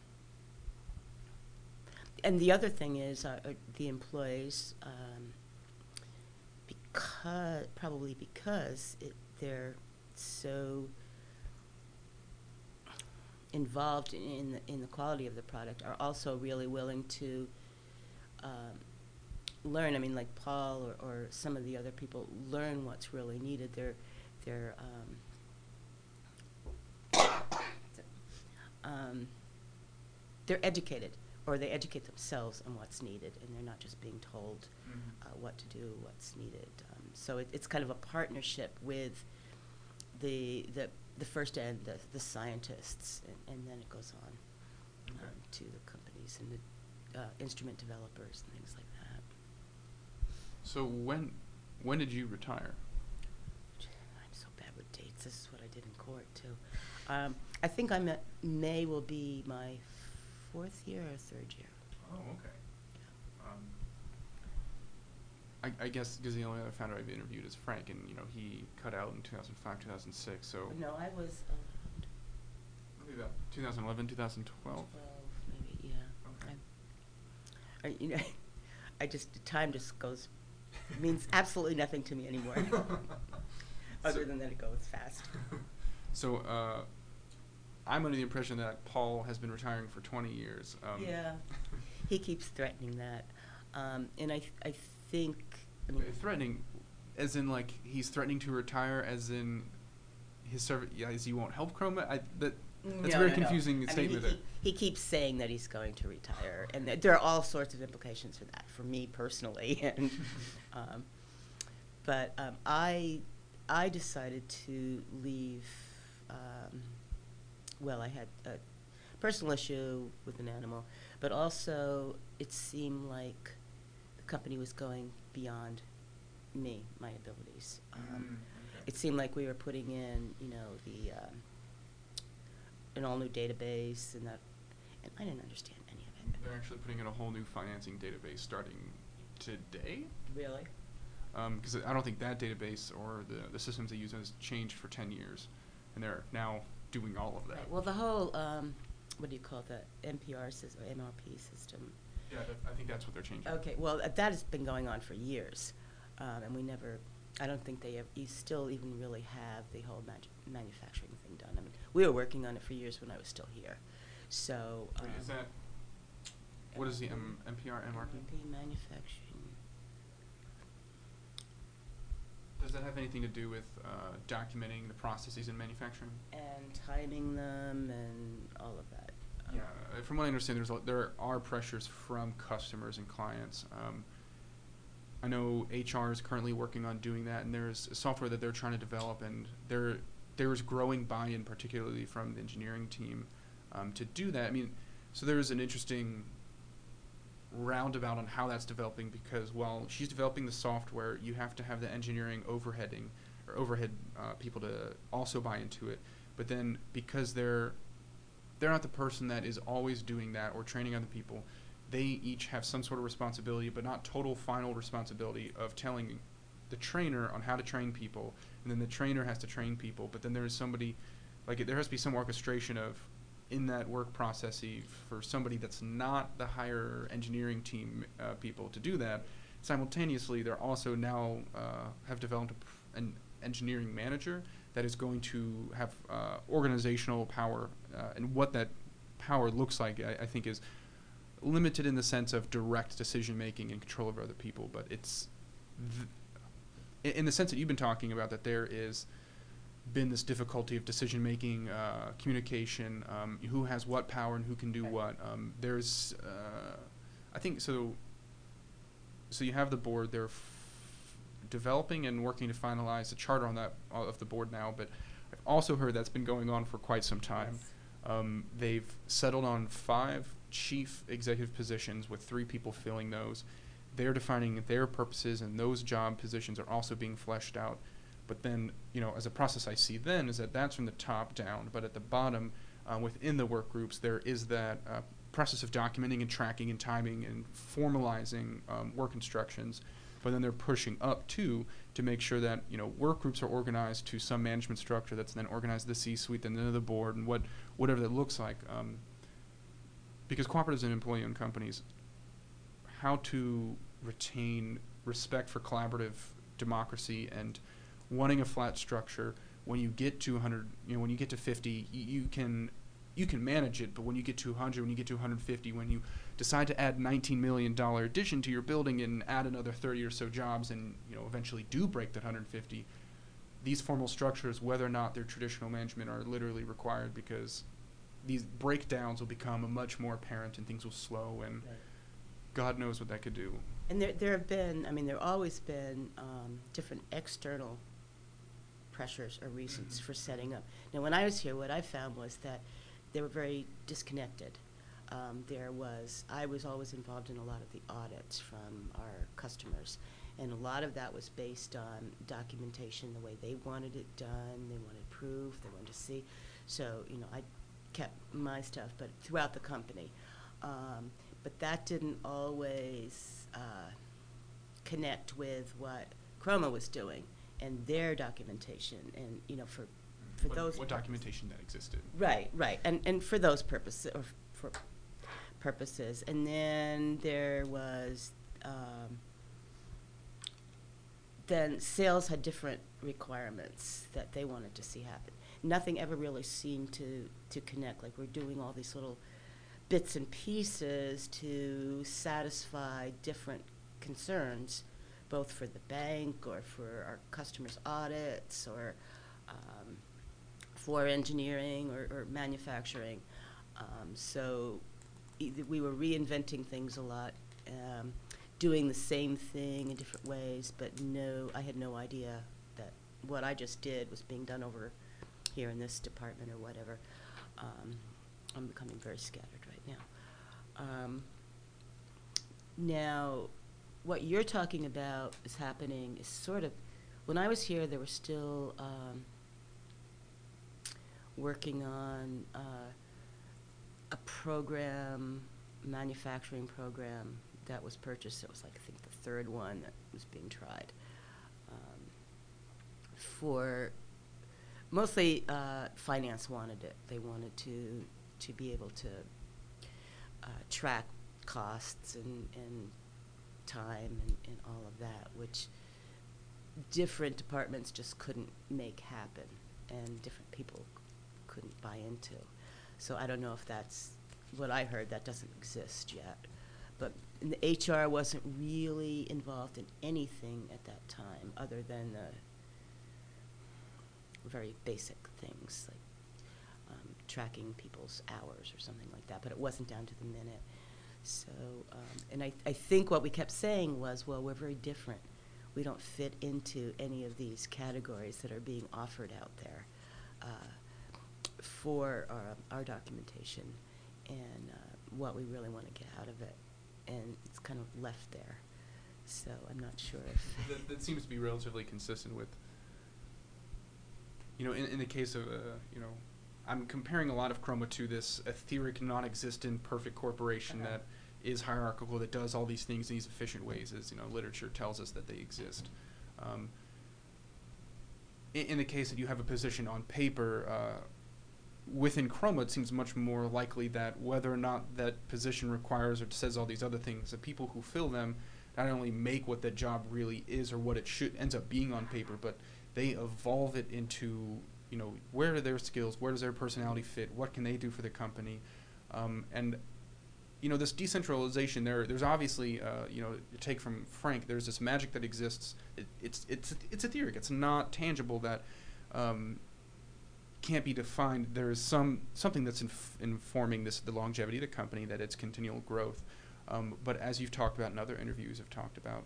Speaker 2: and the other thing is uh, uh, the employees, um, because probably because it, they're so involved in, in, the, in the quality of the product, are also really willing to um, learn. I mean, like Paul or, or some of the other people learn what's really needed. They're they're um, um, they're educated, or they educate themselves on what's needed, and they're not just being told
Speaker 1: Mm-hmm.
Speaker 2: uh, what to do, what's needed. Um, so it, it's kind of a partnership with the the the first end, the the scientists, and, and then it goes on
Speaker 1: Okay.
Speaker 2: um, to the companies and the uh, instrument developers and things like that.
Speaker 1: So when when did you retire?
Speaker 2: I'm so bad with dates. This is what I did in court too. Um, I think I'm at May will be my fourth year or third year.
Speaker 1: Oh, okay. Um, I, I guess because the only other founder I've interviewed is Frank, and you know he cut out in two thousand five, two thousand six. So
Speaker 2: No, I was around
Speaker 1: maybe about two thousand eleven, two thousand twelve.
Speaker 2: twelve, maybe. Yeah.
Speaker 1: Okay.
Speaker 2: I, I, you know, I just the time just goes means absolutely nothing to me anymore. Other
Speaker 1: So-
Speaker 2: than that, it goes fast.
Speaker 1: So uh, I'm under the impression that Paul has been retiring for twenty years. Um,
Speaker 2: Yeah, he keeps threatening that, um, and I th- I think I mean,
Speaker 1: threatening, as in like he's threatening to retire, as in his service, yeah, as he won't help Chroma. I, that that's
Speaker 2: no,
Speaker 1: a very
Speaker 2: no, no.
Speaker 1: confusing
Speaker 2: I mean,
Speaker 1: statement.
Speaker 2: he,
Speaker 1: there.
Speaker 2: he, he keeps saying that he's going to retire, and th- there are all sorts of implications for that for me personally. And um, but um, I I decided to leave. Um, well, I had a personal issue with an animal, but also it seemed like the company was going beyond me, my abilities. Um,
Speaker 1: Mm, okay.
Speaker 2: It seemed like we were putting in, you know, the um, an all new database, and that, and I didn't understand any of it.
Speaker 1: They're actually putting in a whole new financing database starting today.
Speaker 2: Really?
Speaker 1: because I don't think that database or the, the systems they use has changed for ten years, and they're now doing all of that.
Speaker 2: Right. Well, the whole, um, what do you call that, N P R system, or M R P system?
Speaker 1: Yeah, that, I think that's what they're changing.
Speaker 2: Okay, well, uh, that has been going on for years, um, and we never, I don't think they ever, you still even really have the whole mag- manufacturing thing done. I mean, we were working on it for years when I was still here, so.
Speaker 1: Wait, is
Speaker 2: um,
Speaker 1: that, what is the M- NPR M R P?
Speaker 2: M R P manufacturing.
Speaker 1: Does that have anything to do with uh, documenting the processes in manufacturing?
Speaker 2: And timing them and all of that.
Speaker 1: Yeah, uh, from what I understand, there's a, there are pressures from customers and clients. Um, I know H R is currently working on doing that, and there's software that they're trying to develop, and there there is growing buy-in, particularly from the engineering team, um, to do that. I mean, so there's an interesting roundabout on how that's developing, because while she's developing the software, you have to have the engineering overheading or overhead uh, people to also buy into it. But then because they're they're not the person that is always doing that or training other people, they each have some sort of responsibility, but not total final responsibility of telling the trainer on how to train people, and then the trainer has to train people. But then there's somebody, like there has to be some orchestration of in that work process for somebody that's not the higher engineering team uh, people to do that. Simultaneously, they're also now uh, have developed a pr- an engineering manager that is going to have uh, organizational power, uh, and what that power looks like, I, I think, is limited in the sense of direct decision making and control over other people. But it's th- in, in the sense that you've been talking about, that there is been this difficulty of decision making, uh, communication, um, who has what power and who can do
Speaker 2: Right.
Speaker 1: what. Um, there's, uh, I think, so. So you have the board. They're f- developing and working to finalize the charter on that uh, of the board now. But I've also heard that's been going on for quite some time.
Speaker 2: Yes.
Speaker 1: Um, they've settled on five chief executive positions with three people filling those. They're defining their purposes, and those job positions are also being fleshed out. But then, you know, as a process I see then is that that's from the top down. But at the bottom, uh, within the work groups, there is that uh, process of documenting and tracking and timing and formalizing um, work instructions. But then they're pushing up too to make sure that, you know, work groups are organized to some management structure that's then organized to the C-suite, then to the board, and what whatever that looks like. Um, because cooperatives and employee-owned companies, how to retain respect for collaborative democracy and wanting a flat structure. When you get to one hundred, you know, when you get to fifty, y- you can you can manage it. But when you get to one hundred, when you get to one hundred fifty, when you decide to add nineteen million dollars addition to your building and add another thirty or so jobs, and you know eventually do break that one hundred fifty, these formal structures, whether or not they're traditional management, are literally required, because these breakdowns will become much more apparent and things will slow, and
Speaker 2: Right.
Speaker 1: God knows what that could do.
Speaker 2: And there, there have been, I mean, there have always been um, different external pressures or reasons for setting up. Now, when I was here, what I found was that they were very disconnected. Um, there was, I was always involved in a lot of the audits from our customers, and a lot of that was based on documentation, the way they wanted it done, they wanted proof, they wanted to see. So, you know, I kept my stuff, but throughout the company. Um, but that didn't always uh, connect with what Chroma was doing and their documentation, and you know, for for
Speaker 1: what,
Speaker 2: those
Speaker 1: what
Speaker 2: purposes.
Speaker 1: documentation that existed.
Speaker 2: Right, right, and and for those purposes, or for purposes, and then there was. Um, then sales had different requirements that they wanted to see happen. Nothing ever really seemed to, to connect. Like, we're doing all these little bits and pieces to satisfy different concerns, both for the bank or for our customers' audits or um, for engineering or, or manufacturing. Um, so either we were reinventing things a lot, um, doing the same thing in different ways, but no, I had no idea that what I just did was being done over here in this department or whatever. Um, I'm becoming very scattered right now. Um, now, what you're talking about is happening is sort of, when I was here, they were still um, working on uh, a program, manufacturing program that was purchased. It was like, I think, the third one that was being tried. for mostly uh, finance wanted it. They wanted to to be able to uh, track costs and, and time and, and all of that, which different departments just couldn't make happen, and different people couldn't buy into. So I don't know if that's what I heard. That doesn't exist yet. But the H R wasn't really involved in anything at that time other than the very basic things like um, tracking people's hours or something like that. But it wasn't down to the minute. So, um, and I, I think what we kept saying was, well, we're very different. We don't fit into any of these categories that are being offered out there uh, for our, our documentation and uh, what we really want to get out of it. And it's kind of left there. So I'm not sure if...
Speaker 1: that, that seems to be relatively consistent with, you know, in, in the case of, uh, you know, I'm comparing a lot of Chroma to this etheric, non-existent, perfect corporation
Speaker 2: Uh-huh.
Speaker 1: that is hierarchical, that does all these things in these efficient ways, as, you know, literature tells us that they exist. Um, in, in the case that you have a position on paper, uh, within Chroma, it seems much more likely that whether or not that position requires or says all these other things, the people who fill them not only make what that job really is or what it should ends up being on paper, but they evolve it into, you know, where are their skills, where does their personality fit, what can they do for the company, um, and you know, this decentralization. There, there's obviously, uh, you know, to take from Frank, there's this magic that exists. It, it's it's it's etheric. It's not tangible. That um, can't be defined. There is some something that's inf informing this the longevity of the company, that its continual growth. Um, but as you've talked about in other interviews, have talked about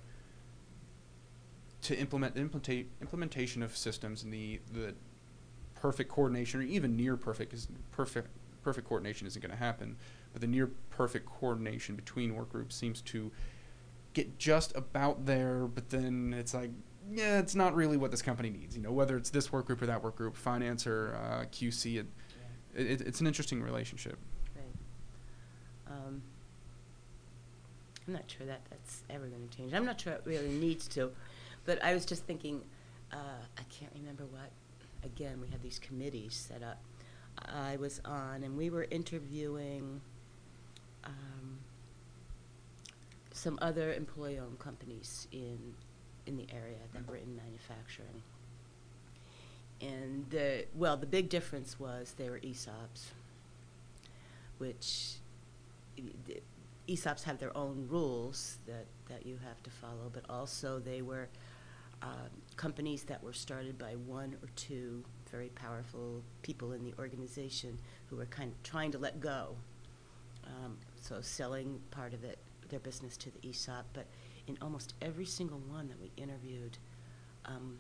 Speaker 1: to implement implementate implementation of systems and the the perfect coordination, or even near perfect, because perfect perfect coordination isn't going to happen. But the near perfect coordination between work groups seems to get just about there. But then it's like, yeah, it's not really what this company needs. You know, whether it's this work group or that work group, finance or uh, Q C, it,
Speaker 2: Yeah.
Speaker 1: it, it's an interesting relationship.
Speaker 2: Right. Um, I'm not sure that that's ever going to change. I'm not sure it really needs to. But I was just thinking, uh, I can't remember what, again, we had these committees set up I was on, and we were interviewing um, some other employee-owned companies in in the area that were in manufacturing. And the well, the big difference was they were E S O Ps, which the E S O Ps have their own rules that that you have to follow, but also they were uh, companies that were started by one or two very powerful people in the organization who were kind of trying to let go. Um, so selling part of it, their business, to the E S O P. But in almost every single one that we interviewed, um,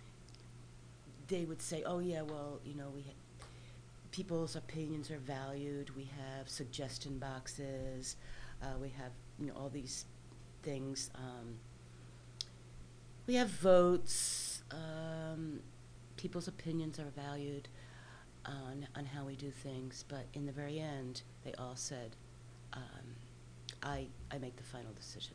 Speaker 2: they would say, "Oh yeah, well, you know, we ha people's opinions are valued. We have suggestion boxes. Uh, we have, you know, all these things. Um, we have votes. Um, people's opinions are valued on on how we do things. But in the very end, they all said, um, I I make the final decision."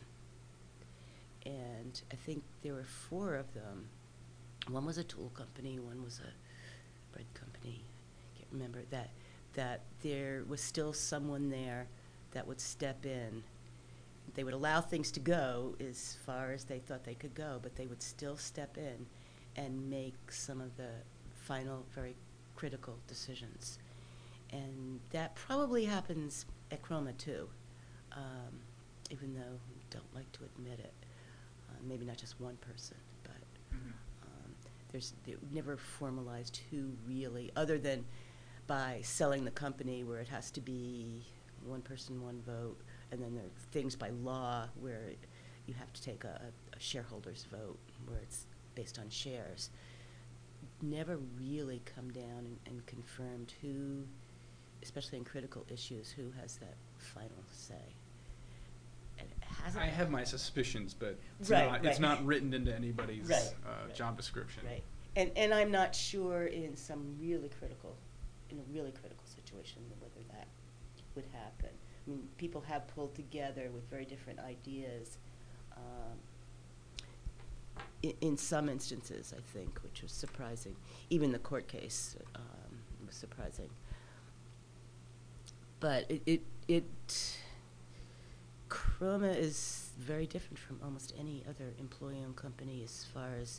Speaker 2: And I think there were four of them. One was a tool company, one was a bread company. I can't remember that. That there was still someone there that would step in. They would allow things to go as far as they thought they could go, but they would still step in and make some of the final, very critical decisions. And that probably happens at Chroma too, um, even though we don't like to admit it. Uh, maybe not just one person, but
Speaker 1: Mm-hmm.
Speaker 2: um, there's they never formalized who really, other than by selling the company where it has to be one person, one vote, and then there are things by law where you have to take a, a shareholders vote where it's based on shares. Never really come down and, and confirmed who, especially in critical issues, who has that final say. And it hasn't.
Speaker 1: I have my suspicions, but it's,
Speaker 2: Right,
Speaker 1: not,
Speaker 2: right.
Speaker 1: it's not written into anybody's
Speaker 2: Right,
Speaker 1: uh,
Speaker 2: right.
Speaker 1: job description.
Speaker 2: Right. And and I'm not sure in some really critical, in a really critical situation, whether that would happen. I mean, people have pulled together with very different ideas. Um, in, in some instances, I think, which was surprising. Even the court case um, was surprising. But it, it, it, Chroma is very different from almost any other employee-owned company as far as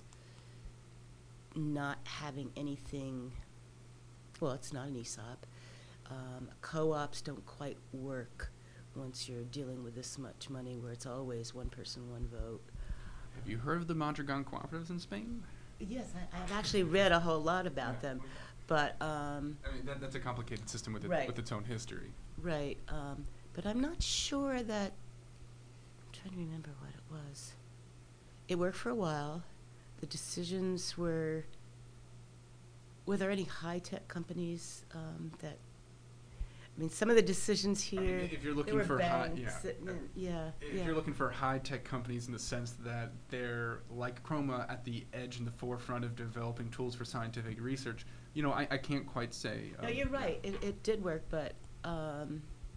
Speaker 2: not having anything. Well, it's not an E S O P. Um, co-ops don't quite work once you're dealing with this much money, where it's always one person, one vote.
Speaker 1: Have you heard of the Mondragon cooperatives in Spain?
Speaker 2: Yes, I, I've actually read a whole lot about
Speaker 1: Yeah.
Speaker 2: them, but um,
Speaker 1: I mean, that, that's a complicated system with, it,
Speaker 2: Right.
Speaker 1: with its own history.
Speaker 2: right. Um, but I'm not sure that. I'm trying to remember what it was. It worked for a while. The decisions were. Were there any high-tech companies um, that? I mean, some of the decisions
Speaker 1: I
Speaker 2: here.
Speaker 1: mean, if you're
Speaker 2: there
Speaker 1: looking
Speaker 2: were
Speaker 1: for high,
Speaker 2: banks
Speaker 1: yeah,
Speaker 2: sitting in- yeah,
Speaker 1: if
Speaker 2: yeah.
Speaker 1: you're looking for high-tech companies in the sense that they're like Chroma at the edge and the forefront of developing tools for scientific research, you know, I, I can't quite say.
Speaker 2: No,
Speaker 1: um,
Speaker 2: you're
Speaker 1: yeah.
Speaker 2: right. It, it did work, but um,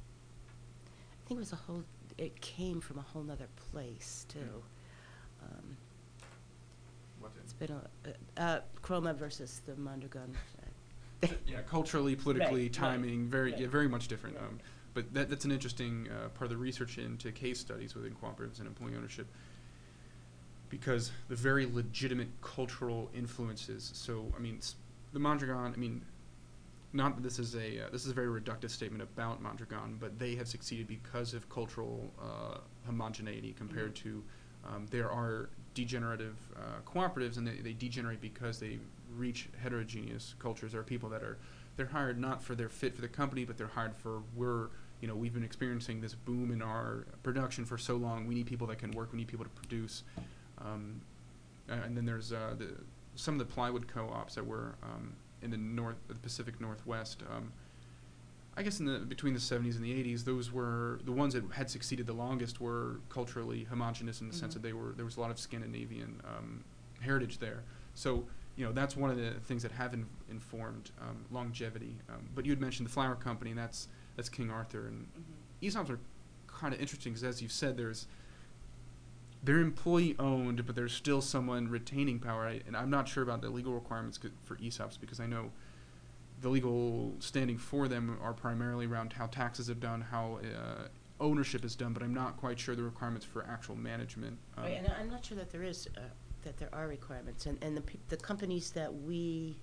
Speaker 2: I think it was a whole. It came from a whole nother place too.
Speaker 1: Mm.
Speaker 2: Um,
Speaker 1: What did-
Speaker 2: it's been a uh, uh, Chroma versus the Mondragon.
Speaker 1: yeah, culturally, politically,
Speaker 2: Right,
Speaker 1: timing,
Speaker 2: right,
Speaker 1: very,
Speaker 2: right.
Speaker 1: yeah, very much different.
Speaker 2: Right.
Speaker 1: Um, but that, that's an interesting uh, part of the research into case studies within cooperatives and employee ownership, because the very legitimate cultural influences. So, I mean, s- the Mondragon. I mean, not that this is a uh, this is a very reductive statement about Mondragon, but they have succeeded because of cultural uh, homogeneity compared
Speaker 2: Mhm.
Speaker 1: to. Um, there are degenerative uh, cooperatives, and they, they degenerate because they reach heterogeneous cultures. There are people that are they're hired not for their fit for the company, but they're hired for we're you know we've been experiencing this boom in our production for so long. We need people that can work. We need people to produce. Um, a- and then there's uh, the some of the plywood co-ops that were um, in the north, the Pacific Northwest. Um, I guess in the between the seventies and the eighties, those were the ones that had succeeded the longest. Were culturally homogenous in the sense
Speaker 2: Mhm.
Speaker 1: that they were there was a lot of Scandinavian um, heritage there. So you know that's one of the things that have in, informed um, longevity. Um, but you had mentioned the flour company, and that's that's King Arthur, and E S O Ps are kind of interesting because, as you said, there's they're employee owned, but there's still someone retaining power. I, and I'm not sure about the legal requirements c- for E S O Ps because I know the legal standing for them are primarily around how taxes have done, how uh, ownership is done, but I'm not quite sure the requirements for actual management. Um,
Speaker 2: Right, and I'm not sure that there is uh, that there are requirements, and and the pe- the companies that we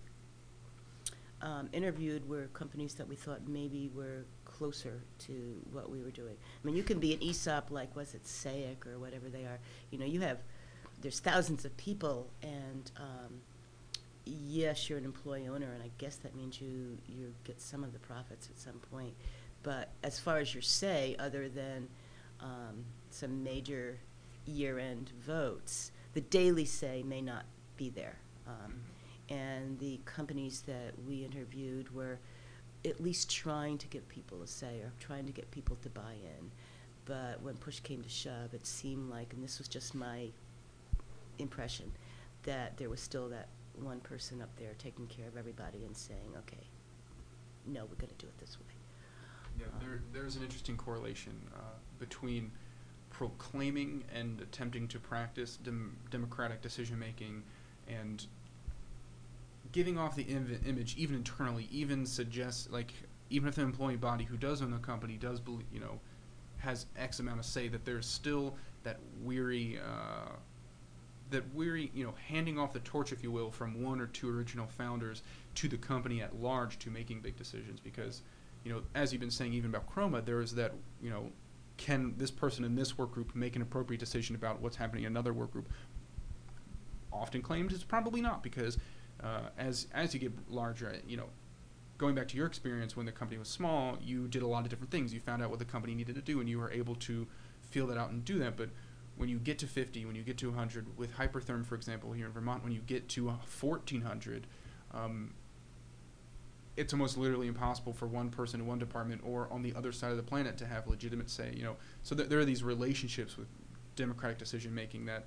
Speaker 2: um, interviewed were companies that we thought maybe were closer to what we were doing. I mean, you can be an E S O P like was it S A I C or whatever they are. You know, you have there's thousands of people, and um, yes, you're an employee owner, and I guess that means you you get some of the profits at some point. But as far as your say, other than um, some major year-end votes, the daily say may not be there. Um, and the companies that we interviewed were at least trying to give people a say or trying to get people to buy in. But when push came to shove, it seemed like, and this was just my impression, that there was still that one person up there taking care of everybody and saying, okay, no, we're going to do it this way.
Speaker 1: Yeah, there, there's an interesting correlation uh, between proclaiming and attempting to practice dem- democratic decision-making and giving off the Im- image, even internally, even suggests, like, even if an employee body who does own the company does, belie- you know, has X amount of say, that there's still that weary, uh, that weary, you know, handing off the torch, if you will, from one or two original founders to the company at large to making big decisions. Because, you know, as you've been saying, even about Chroma, there is that, you know, can this person in this work group make an appropriate decision about what's happening in another work group? Often claimed it's probably not, because uh, as as you get larger, you know, going back to your experience when the company was small, you did a lot of different things. You found out what the company needed to do, and you were able to feel that out and do that. But when you get to fifty, when you get to one hundred, with Hypertherm, for example, here in Vermont, when you get to uh, fourteen hundred, um, it's almost literally impossible for one person in one department or on the other side of the planet to have legitimate say. You know, so th- there are these relationships with democratic decision making that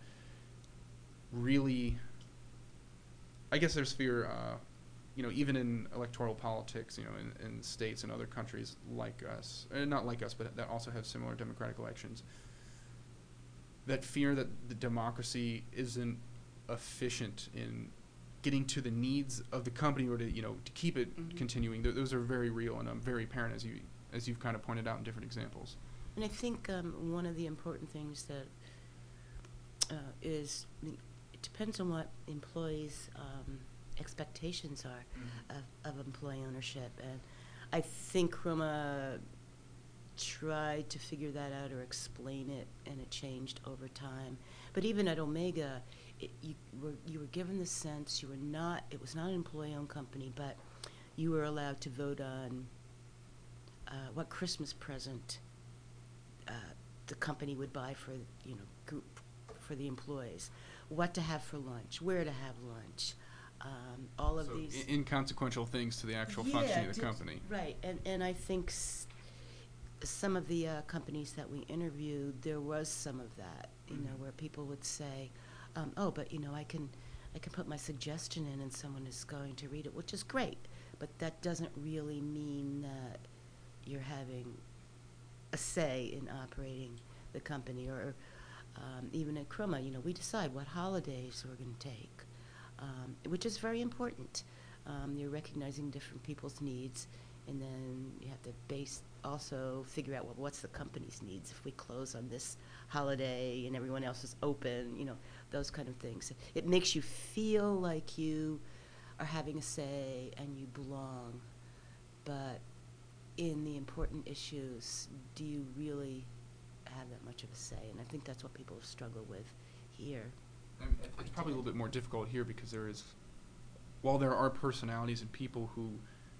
Speaker 1: really, I guess there's fear, uh, you know, even in electoral politics, you know, in, in states and other countries like us, uh, not like us, but that also have similar democratic elections, that fear that the democracy isn't efficient in getting to the needs of the company, or to, you know, to keep it
Speaker 2: Mhm.
Speaker 1: continuing. Th- those are very real and um, very apparent, as you as you've kind of pointed out in different examples.
Speaker 2: And I think um, one of the important things that uh, is the, it depends on what employees' um, expectations are
Speaker 1: Mhm.
Speaker 2: of, of employee ownership. And I think Chroma tried to figure that out or explain it, and it changed over time. But even at Omega, it, you were you were given the sense you were not. It was not an employee-owned company, but you were allowed to vote on uh, what Christmas present uh, the company would buy for you know group for the employees, what to have for lunch, where to have lunch, um, all of
Speaker 1: So
Speaker 2: these
Speaker 1: I- inconsequential things to the actual
Speaker 2: Yeah,
Speaker 1: functioning of the
Speaker 2: to-
Speaker 1: company.
Speaker 2: Right, and and I think s- some of the uh, companies that we interviewed, there was some of that, you know,
Speaker 1: Mhm.
Speaker 2: where people would say, um, "Oh, but you know, I can, I can put my suggestion in, and someone is going to read it," which is great, but that doesn't really mean that you're having a say in operating the company. Or um, even at Chroma, you know, we decide what holidays we're going to take, um, which is very important. Um, you're recognizing different people's needs, and then you have to base also figure out, well, what's the company's needs if we close on this holiday and everyone else is open, you know, those kind of things. It makes you feel like you are having a say and you belong, but in the important issues, do you really have that much of a say? And I think that's what people struggle with here.
Speaker 1: I mean, it- it's probably a little bit more difficult here because there is, while there are personalities and people who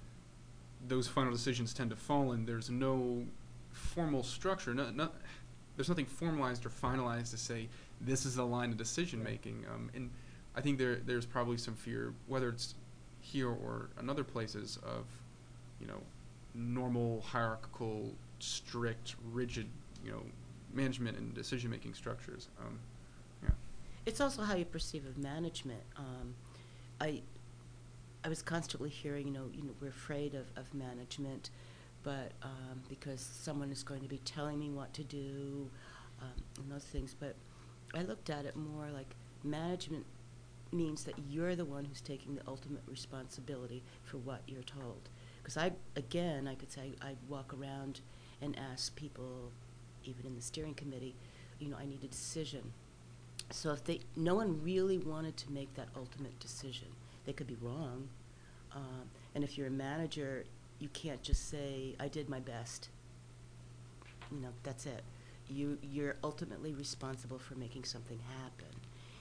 Speaker 1: those final decisions tend to fall in, there's no formal structure. No, no, there's nothing formalized or finalized to say this is the line of decision making. Um, and I think there there's probably some fear, whether it's here or in other places, of, you know, normal hierarchical, strict, rigid, you know, management and decision making structures. Um, yeah.
Speaker 2: It's also how you perceive of management. Um, I, I was constantly hearing, you know, you know, we're afraid of, of management, but um, because someone is going to be telling me what to do, um, and those things. But I looked at it more like management means that you're the one who's taking the ultimate responsibility for what you're told. Because I, again, I could say I'd walk around and ask people, even in the steering committee, you know, I need a decision. So if they, no one really wanted to make that ultimate decision. They could be wrong. Um, and if you're a manager, you can't just say, I did my best. You know, that's it. You, you're ultimately responsible for making something happen.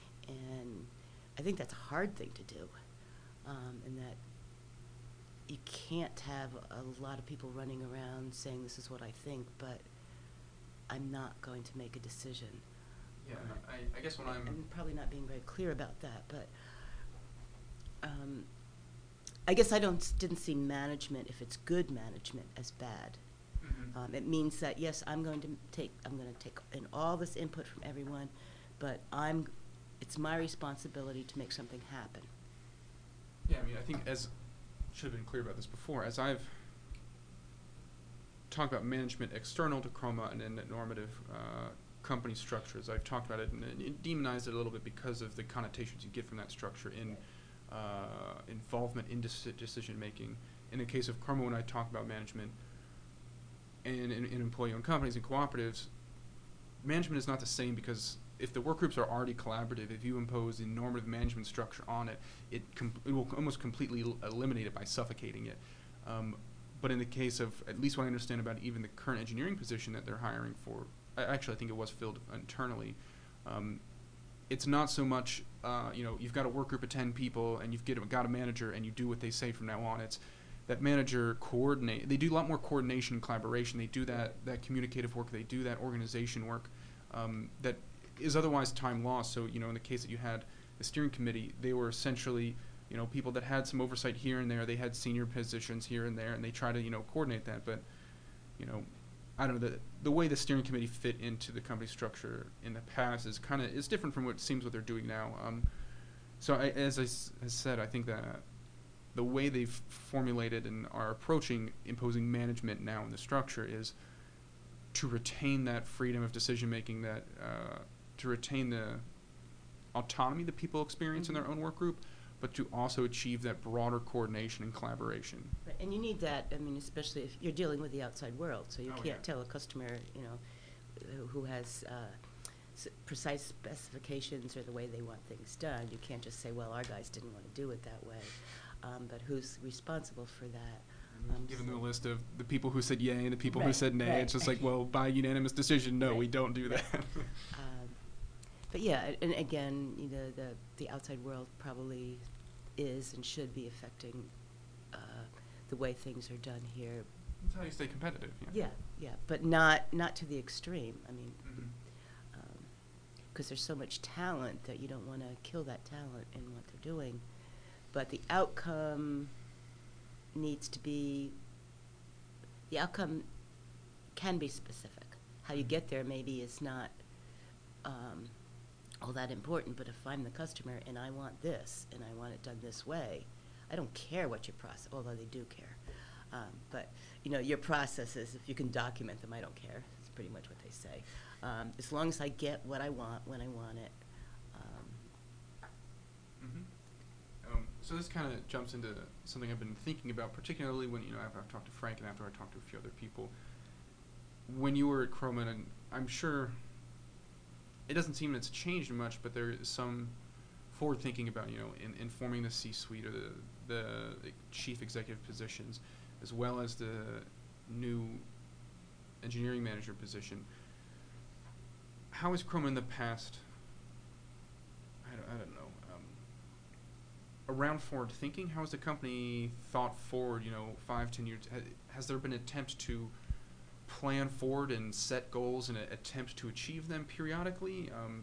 Speaker 2: And I think that's a hard thing to do. Um, and that you can't have a lot of people running around saying, this is what I think, but I'm not going to make a decision.
Speaker 1: Yeah, I, I guess when I'm...
Speaker 2: I'm probably not being very clear about that, but um, I guess I don't didn't see management, if it's good management, as bad.
Speaker 1: Mhm.
Speaker 2: Um, it means that yes, I'm going to take I'm going to take in all this input from everyone, but I'm it's my responsibility to make something happen.
Speaker 1: Yeah, I mean, I think, as should have been clear about this before, as I've talked about management external to Chroma and then normative uh, company structures, I've talked about it and, and demonized it a little bit because of the connotations you get from that structure in uh, involvement in deci- decision making. In the case of Chroma, when I talk about management and in, in employee-owned companies and cooperatives, management is not the same, because if the work groups are already collaborative, if you impose a normative management structure on it, it, com- it will almost completely l- eliminate it by suffocating it. Um, but in the case of, at least what I understand about even the current engineering position that they're hiring for, I actually I think it was filled internally, um, it's not so much, uh, you know, you've got a work group of ten people and you've get a, got a manager and you do what they say from now on. It's that manager coordinate. They do a lot more coordination and collaboration. They do that, that communicative work. They do that organization work um, that is otherwise time lost. So, you know, in the case that you had the steering committee, they were essentially, you know, people that had some oversight here and there. They had senior positions here and there, and they try to, you know, coordinate that. But, you know, I don't know, the the way the steering committee fit into the company structure in the past is kind of is different from what it seems what they're doing now. Um, so I, as I s- has said, I think that the way they've formulated and are approaching imposing management now in the structure is to retain that freedom of decision making, that uh, to retain the autonomy that people experience
Speaker 2: Mhm.
Speaker 1: in their own work group, but to also achieve that broader coordination and collaboration.
Speaker 2: Right, and you need that, I mean, especially if you're dealing with the outside world, so you
Speaker 1: Oh,
Speaker 2: can't
Speaker 1: yeah.
Speaker 2: tell a customer, you know, who- who has uh, s- precise specifications or the way they want things done. You can't just say, well, our guys didn't want to do it that way. Um, but who's responsible for that? Um,
Speaker 1: Given
Speaker 2: so-
Speaker 1: the list of the people who said yay and the people who
Speaker 2: Right,
Speaker 1: said nay,
Speaker 2: right.
Speaker 1: it's just like, well, by unanimous decision, no, we
Speaker 2: Right,
Speaker 1: don't do
Speaker 2: right.
Speaker 1: that.
Speaker 2: Um, But yeah, and again, you know, the, the outside world probably is and should be affecting uh, the way things are done here.
Speaker 1: That's how you stay competitive.
Speaker 2: Yeah, yeah, but not, not to the extreme. I mean,
Speaker 1: Mhm.
Speaker 2: because there's so much talent that you don't want to kill that talent in what they're doing. But the outcome needs to be, the outcome can be specific. How you
Speaker 1: Mhm.
Speaker 2: get there maybe is not um, all that important, but if I'm the customer and I want this, and I want it done this way, I don't care what your process, although they do care. Um, but, you know, your processes, if you can document them, I don't care. That's pretty much what they say. Um, as long as I get what I want when I want it. Um,
Speaker 1: Mhm. Um, so this kind of jumps into something I've been thinking about, particularly when, you know, after I've talked to Frank and after I talked to a few other people. When you were at Croman, and I'm sure it doesn't seem it's changed much, but there is some forward thinking about, you know, in, informing the C-suite or the, the chief executive positions, as well as the new engineering manager position. How has Croman in the past, I don't, I don't know, um, around forward thinking, how has the company thought forward, you know, five, ten years? Has, has there been an attempt to plan forward and set goals and a, attempt to achieve them periodically? Um,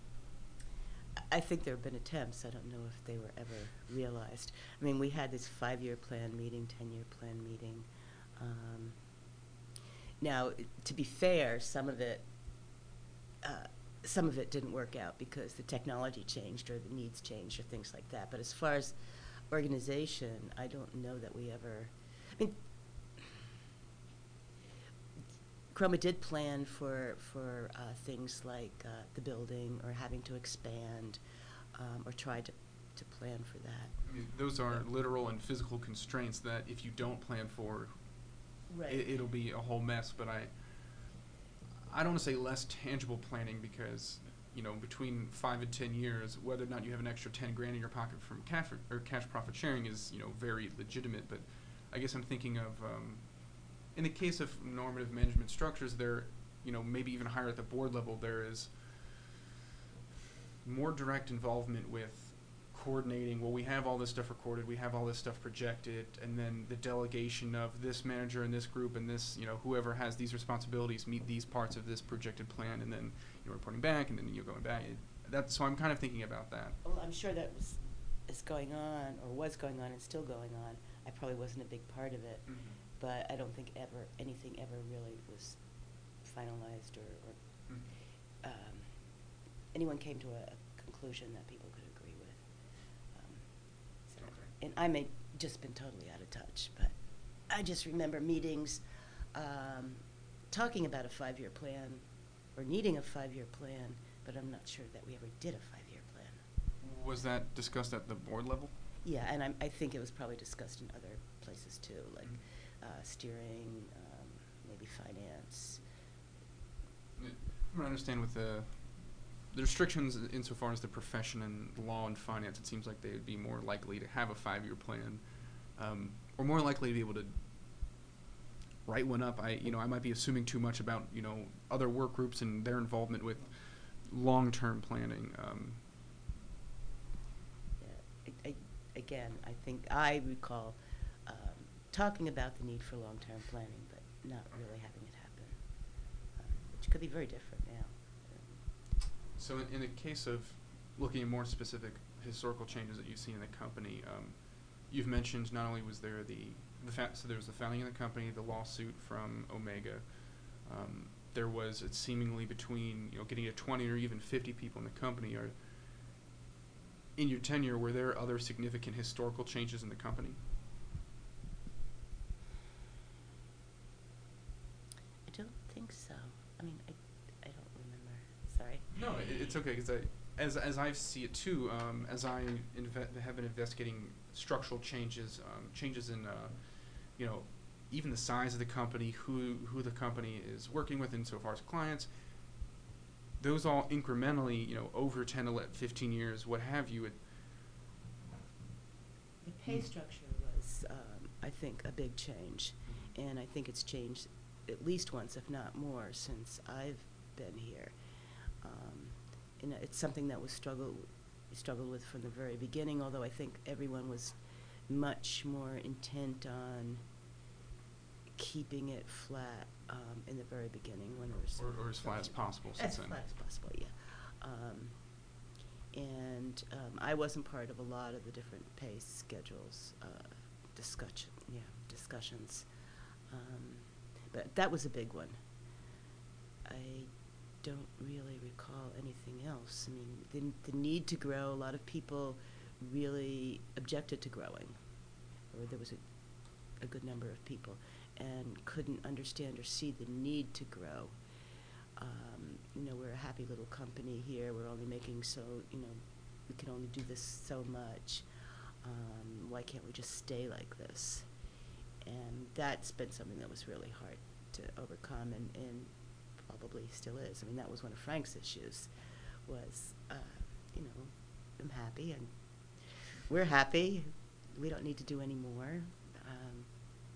Speaker 2: I think there have been attempts. I don't know if they were ever realized. I mean, we had this five-year plan meeting, ten-year plan meeting. Um, now, to be fair, some of it, uh, some of it didn't work out because the technology changed or the needs changed or things like that. But as far as organization, I don't know that we ever. I mean, Chroma did plan for for uh, things like uh, the building or having to expand, um, or tried to, to plan for that.
Speaker 1: I mean, those are literal and physical constraints that if you don't plan for,
Speaker 2: Right.
Speaker 1: it, it'll be a whole mess. But I, I don't want to say less tangible planning because, you know, between five and ten years, whether or not you have an extra ten grand in your pocket from cash or cash profit sharing is, you know, very legitimate. But I guess I'm thinking of, um, in the case of normative management structures, there, you know, maybe even higher at the board level, there is more direct involvement with coordinating. Well, we have all this stuff recorded, we have all this stuff projected, and then the delegation of this manager and this group and this, you know, whoever has these responsibilities meet these parts of this projected plan, and then you're reporting back, and then you're going back. It, that's so I'm kind of thinking about that.
Speaker 2: Well, I'm sure that was is going on or was going on and still going on. I probably wasn't a big part of it.
Speaker 1: Mm-hmm.
Speaker 2: But I don't think ever anything ever really was finalized or, or
Speaker 1: Mm-hmm.
Speaker 2: um, anyone came to a, a conclusion that people could agree with. Um, so,
Speaker 1: Okay.
Speaker 2: and I may just been totally out of touch, but I just remember meetings um, talking about a five-year plan or needing a five-year plan, but I'm not sure that we ever did a five-year plan.
Speaker 1: Was that discussed at the board level?
Speaker 2: Yeah, and I'm, I think it was probably discussed in other places too, like
Speaker 1: Mhm.
Speaker 2: uh, steering, um, maybe finance.
Speaker 1: From what I understand with the the restrictions insofar as the profession and law and finance, it seems like they would be more likely to have a five-year plan, um, or more likely to be able to write one up. I, you know, I might be assuming too much about, you know, other work groups and their involvement with long-term planning. Um,
Speaker 2: Yeah, I, I, again, I think I recall um, talking about the need for long-term planning, but not really having it happen, um, which could be very different now.
Speaker 1: So in, in the case of looking at more specific historical changes that you've seen in the company, um, you've mentioned not only was there the, the fa- so there was the founding of the company, the lawsuit from Omega. Um, there was it seemingly between, you know, getting to twenty or even fifty people in the company. Or in your tenure, were there other significant historical changes in the company?
Speaker 2: I don't think so. I mean, I, I don't remember. Sorry.
Speaker 1: No, it, it's okay because I, as as I see it too, um, as I inve- have been investigating structural changes, um, changes in, uh, you know, even the size of the company, who who the company is working with insofar as clients, those all incrementally, you know, over ten, eleven, fifteen years, what have you. It,
Speaker 2: The pay structure was, um, I think, a big change, and I think it's changed at least once, if not more, since I've been here. Um, and it's something that was struggled struggled with from the very beginning, although I think everyone was much more intent on keeping it flat um, in the very beginning when there was
Speaker 1: or, or as flat as possible.
Speaker 2: as
Speaker 1: Since then.
Speaker 2: flat as possible, yeah. Um, and um, I wasn't part of a lot of the different pay schedules uh, discussion, yeah, discussions. Um, but that was a big one. I don't really recall anything else. I mean, the, the need to grow, a lot of people really objected to growing, or there was a, a good number of people, and couldn't understand or see the need to grow. Um, you know, we're a happy little company here. We're only making so, you know, we can only do this so much. Um, why can't we just stay like this? And that's been something that was really hard to overcome, and, and probably still is. I mean, that was one of Frank's issues, was, uh, you know, I'm happy, and we're happy. We don't need to do any more. Um,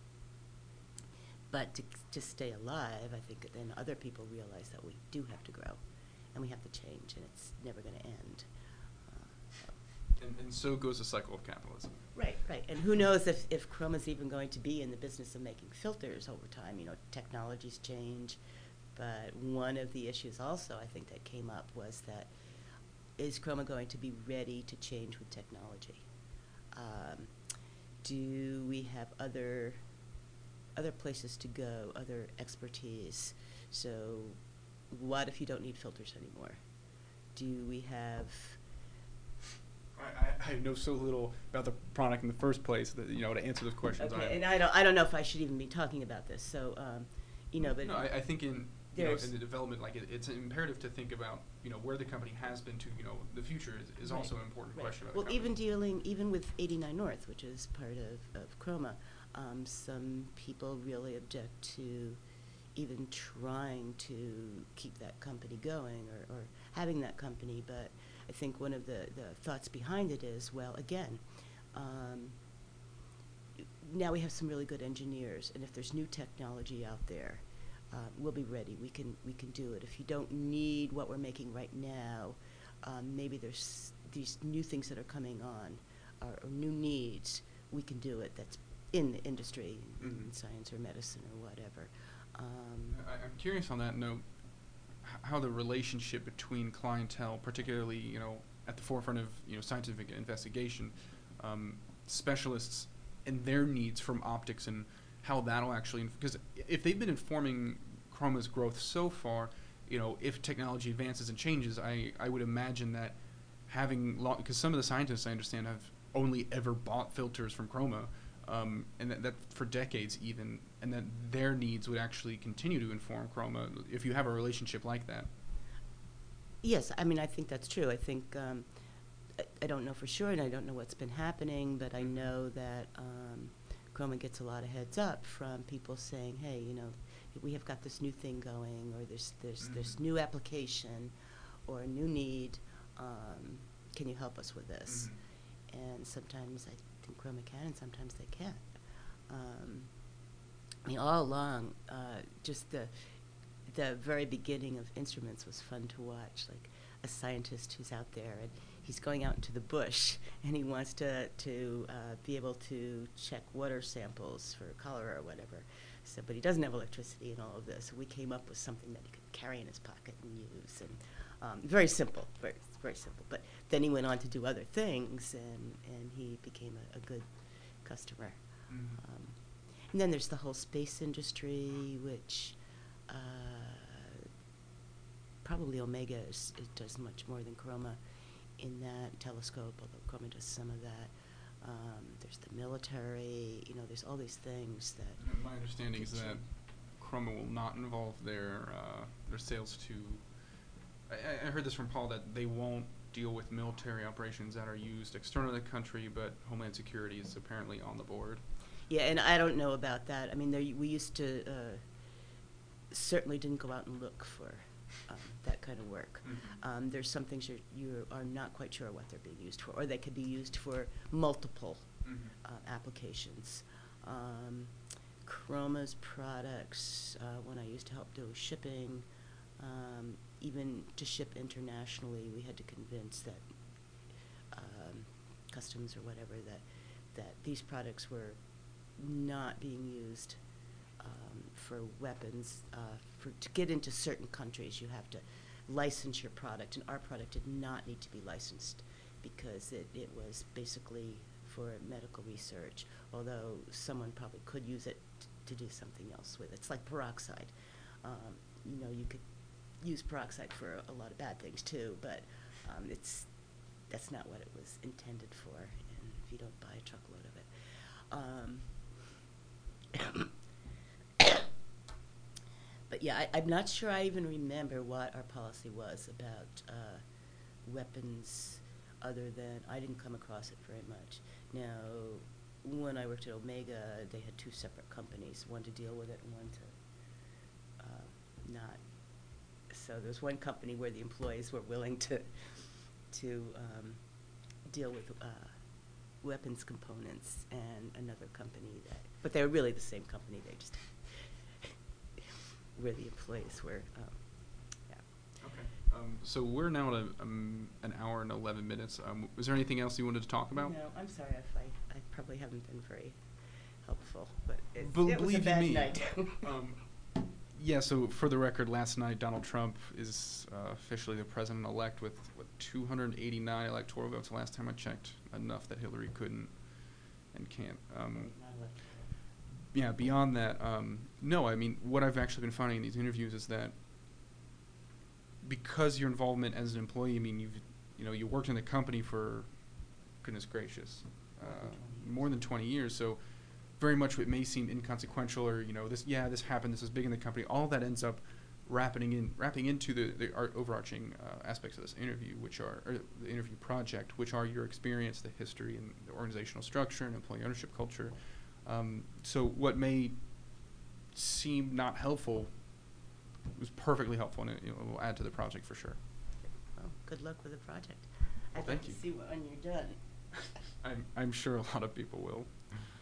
Speaker 2: But to, to stay alive, I think then other people realize that we do have to grow, and we have to change, and it's never going to end. Uh, so.
Speaker 1: And, and so goes the cycle of capitalism.
Speaker 2: Right, right. And who knows if, if Chroma's even going to be in the business of making filters over time. You know, technologies change. But one of the issues also, I think, that came up was that, is Chroma going to be ready to change with technology? Um, do we have other... other places to go, other expertise? So what if you don't need filters anymore? Do we have...
Speaker 1: I, I, I know so little about the product in the first place that, you know, to answer those questions.
Speaker 2: Okay,
Speaker 1: I,
Speaker 2: and I don't, I don't know if I should even be talking about this, so, um, you know, but...
Speaker 1: No, I, I think in, you know,
Speaker 2: there's-
Speaker 1: in the development, like, it, it's imperative to think about, you know, where the company has been to, you know, the future is, is
Speaker 2: Right,
Speaker 1: also an important
Speaker 2: right.
Speaker 1: question about
Speaker 2: Well,
Speaker 1: the company.
Speaker 2: even dealing, even with eighty-nine North, which is part of, of Chroma, um, some people really object to even trying to keep that company going, or, or having that company. But I think one of the, the thoughts behind it is, well, again, um, now we have some really good engineers, and if there's new technology out there, uh, we'll be ready. We can we can do it. If you don't need what we're making right now, um, maybe there's these new things that are coming on, or, or new needs. We can do it. That's in the industry, in,
Speaker 1: Mhm.
Speaker 2: in science or medicine or whatever. Um,
Speaker 1: I, I'm curious on that note, h- how the relationship between clientele, particularly, you know, at the forefront of, you know, scientific investigation, um, specialists and their needs from optics, and how that'll actually, because if they've been informing Chroma's growth so far, you know, if technology advances and changes, I, I would imagine that having, because some of the scientists I understand have only ever bought filters from Chroma, um, and that, that for decades even, and that their needs would actually continue to inform Chroma if you have a relationship like that.
Speaker 2: yes, I mean, I think that's true. I think, um, I, I don't know for sure, and I don't know what's been happening, but I know that um, Chroma gets a lot of heads up from people saying, hey, you know, we have got this new thing going, or there's there's
Speaker 1: Mhm.
Speaker 2: this new application or a new need. Um, can you help us with this?
Speaker 1: Mhm.
Speaker 2: And sometimes I think Chroma can, and sometimes they can't. Um, I mean, all along, uh, just the the very beginning of instruments was fun to watch. Like a scientist who's out there, and he's going out into the bush, and he wants to to uh, be able to check water samples for cholera or whatever. So, but he doesn't have electricity and all of this. So we came up with something that he could carry in his pocket and use, and um, very simple, very very simple. But then he went on to do other things, and and he became a, a good customer.
Speaker 1: Mhm.
Speaker 2: Um, and then there's the whole space industry, which uh, probably Omega is, it does much more than Chroma in that telescope, although Chroma does some of that. Um, there's the military, you know, there's all these things that...
Speaker 1: My understanding is that
Speaker 2: Kitchen.
Speaker 1: Chroma will not involve their uh, their sales to. I, I heard this from Paul, that they won't deal with military operations that are used external to the country, but Homeland Security is apparently on the board.
Speaker 2: Yeah, and I don't know about that. I mean, there, we used to, uh, certainly didn't go out and look for um, that kind of work.
Speaker 1: Mm-hmm.
Speaker 2: Um, there's some things you're, you are not quite sure what they're being used for, or they could be used for multiple
Speaker 1: Mm-hmm.
Speaker 2: uh, applications. Um, Chroma's products, uh, when I used to help do shipping, um, even to ship internationally, we had to convince that um, customs or whatever that that these products were not being used um, for weapons. Uh, for to get into certain countries, you have to license your product, and our product did not need to be licensed because it, it was basically for medical research, although someone probably could use it t- to do something else with it. It's like peroxide. Um, you know, you could use peroxide for a, a lot of bad things too, but um, it's that's not what it was intended for, and if you don't buy a truckload of it. Um, but yeah, I, I'm not sure I even remember what our policy was about uh, weapons, other than I didn't come across it very much. Now, when I worked at Omega, they had two separate companies, one to deal with it and one to uh, not. So there was one company where the employees were willing to to um, deal with uh, weapons components, and another company that, but they were really the same company. They just where the employees were. Um, yeah.
Speaker 1: Okay. Um, so we're now at a, um, an hour and eleven minutes. Um, was there anything else you wanted to talk about?
Speaker 2: No, I'm sorry if I, I probably haven't been very helpful, but it,
Speaker 1: Bel-
Speaker 2: it was a
Speaker 1: believe
Speaker 2: bad
Speaker 1: me.
Speaker 2: night.
Speaker 1: um, yeah, so for the record, last night Donald Trump is uh, officially the president-elect with, what, two hundred eighty-nine electoral votes the last time I checked, enough that Hillary couldn't and can't. Um,
Speaker 2: Not elected.
Speaker 1: yeah, beyond that, um, no, I mean, what I've actually been finding in these interviews is that because your involvement as an employee, I mean, you've, you know, you worked in the company for, goodness gracious, uh, more than twenty years, so very much what may seem inconsequential, or, you know, this, yeah, this happened, this is big in the company, all that ends up wrapping in, wrapping into the, the ar- overarching uh, aspects of this interview, which are, or the interview project, which are your experience, the history, and the organizational structure, and employee ownership culture. Um, so what may seem not helpful was perfectly helpful, and it, you know, will add to the project for sure.
Speaker 2: Well, good luck with the project. I'd
Speaker 1: Thank
Speaker 2: like
Speaker 1: you.
Speaker 2: to see when you're done.
Speaker 1: I'm, I'm sure a lot of people will.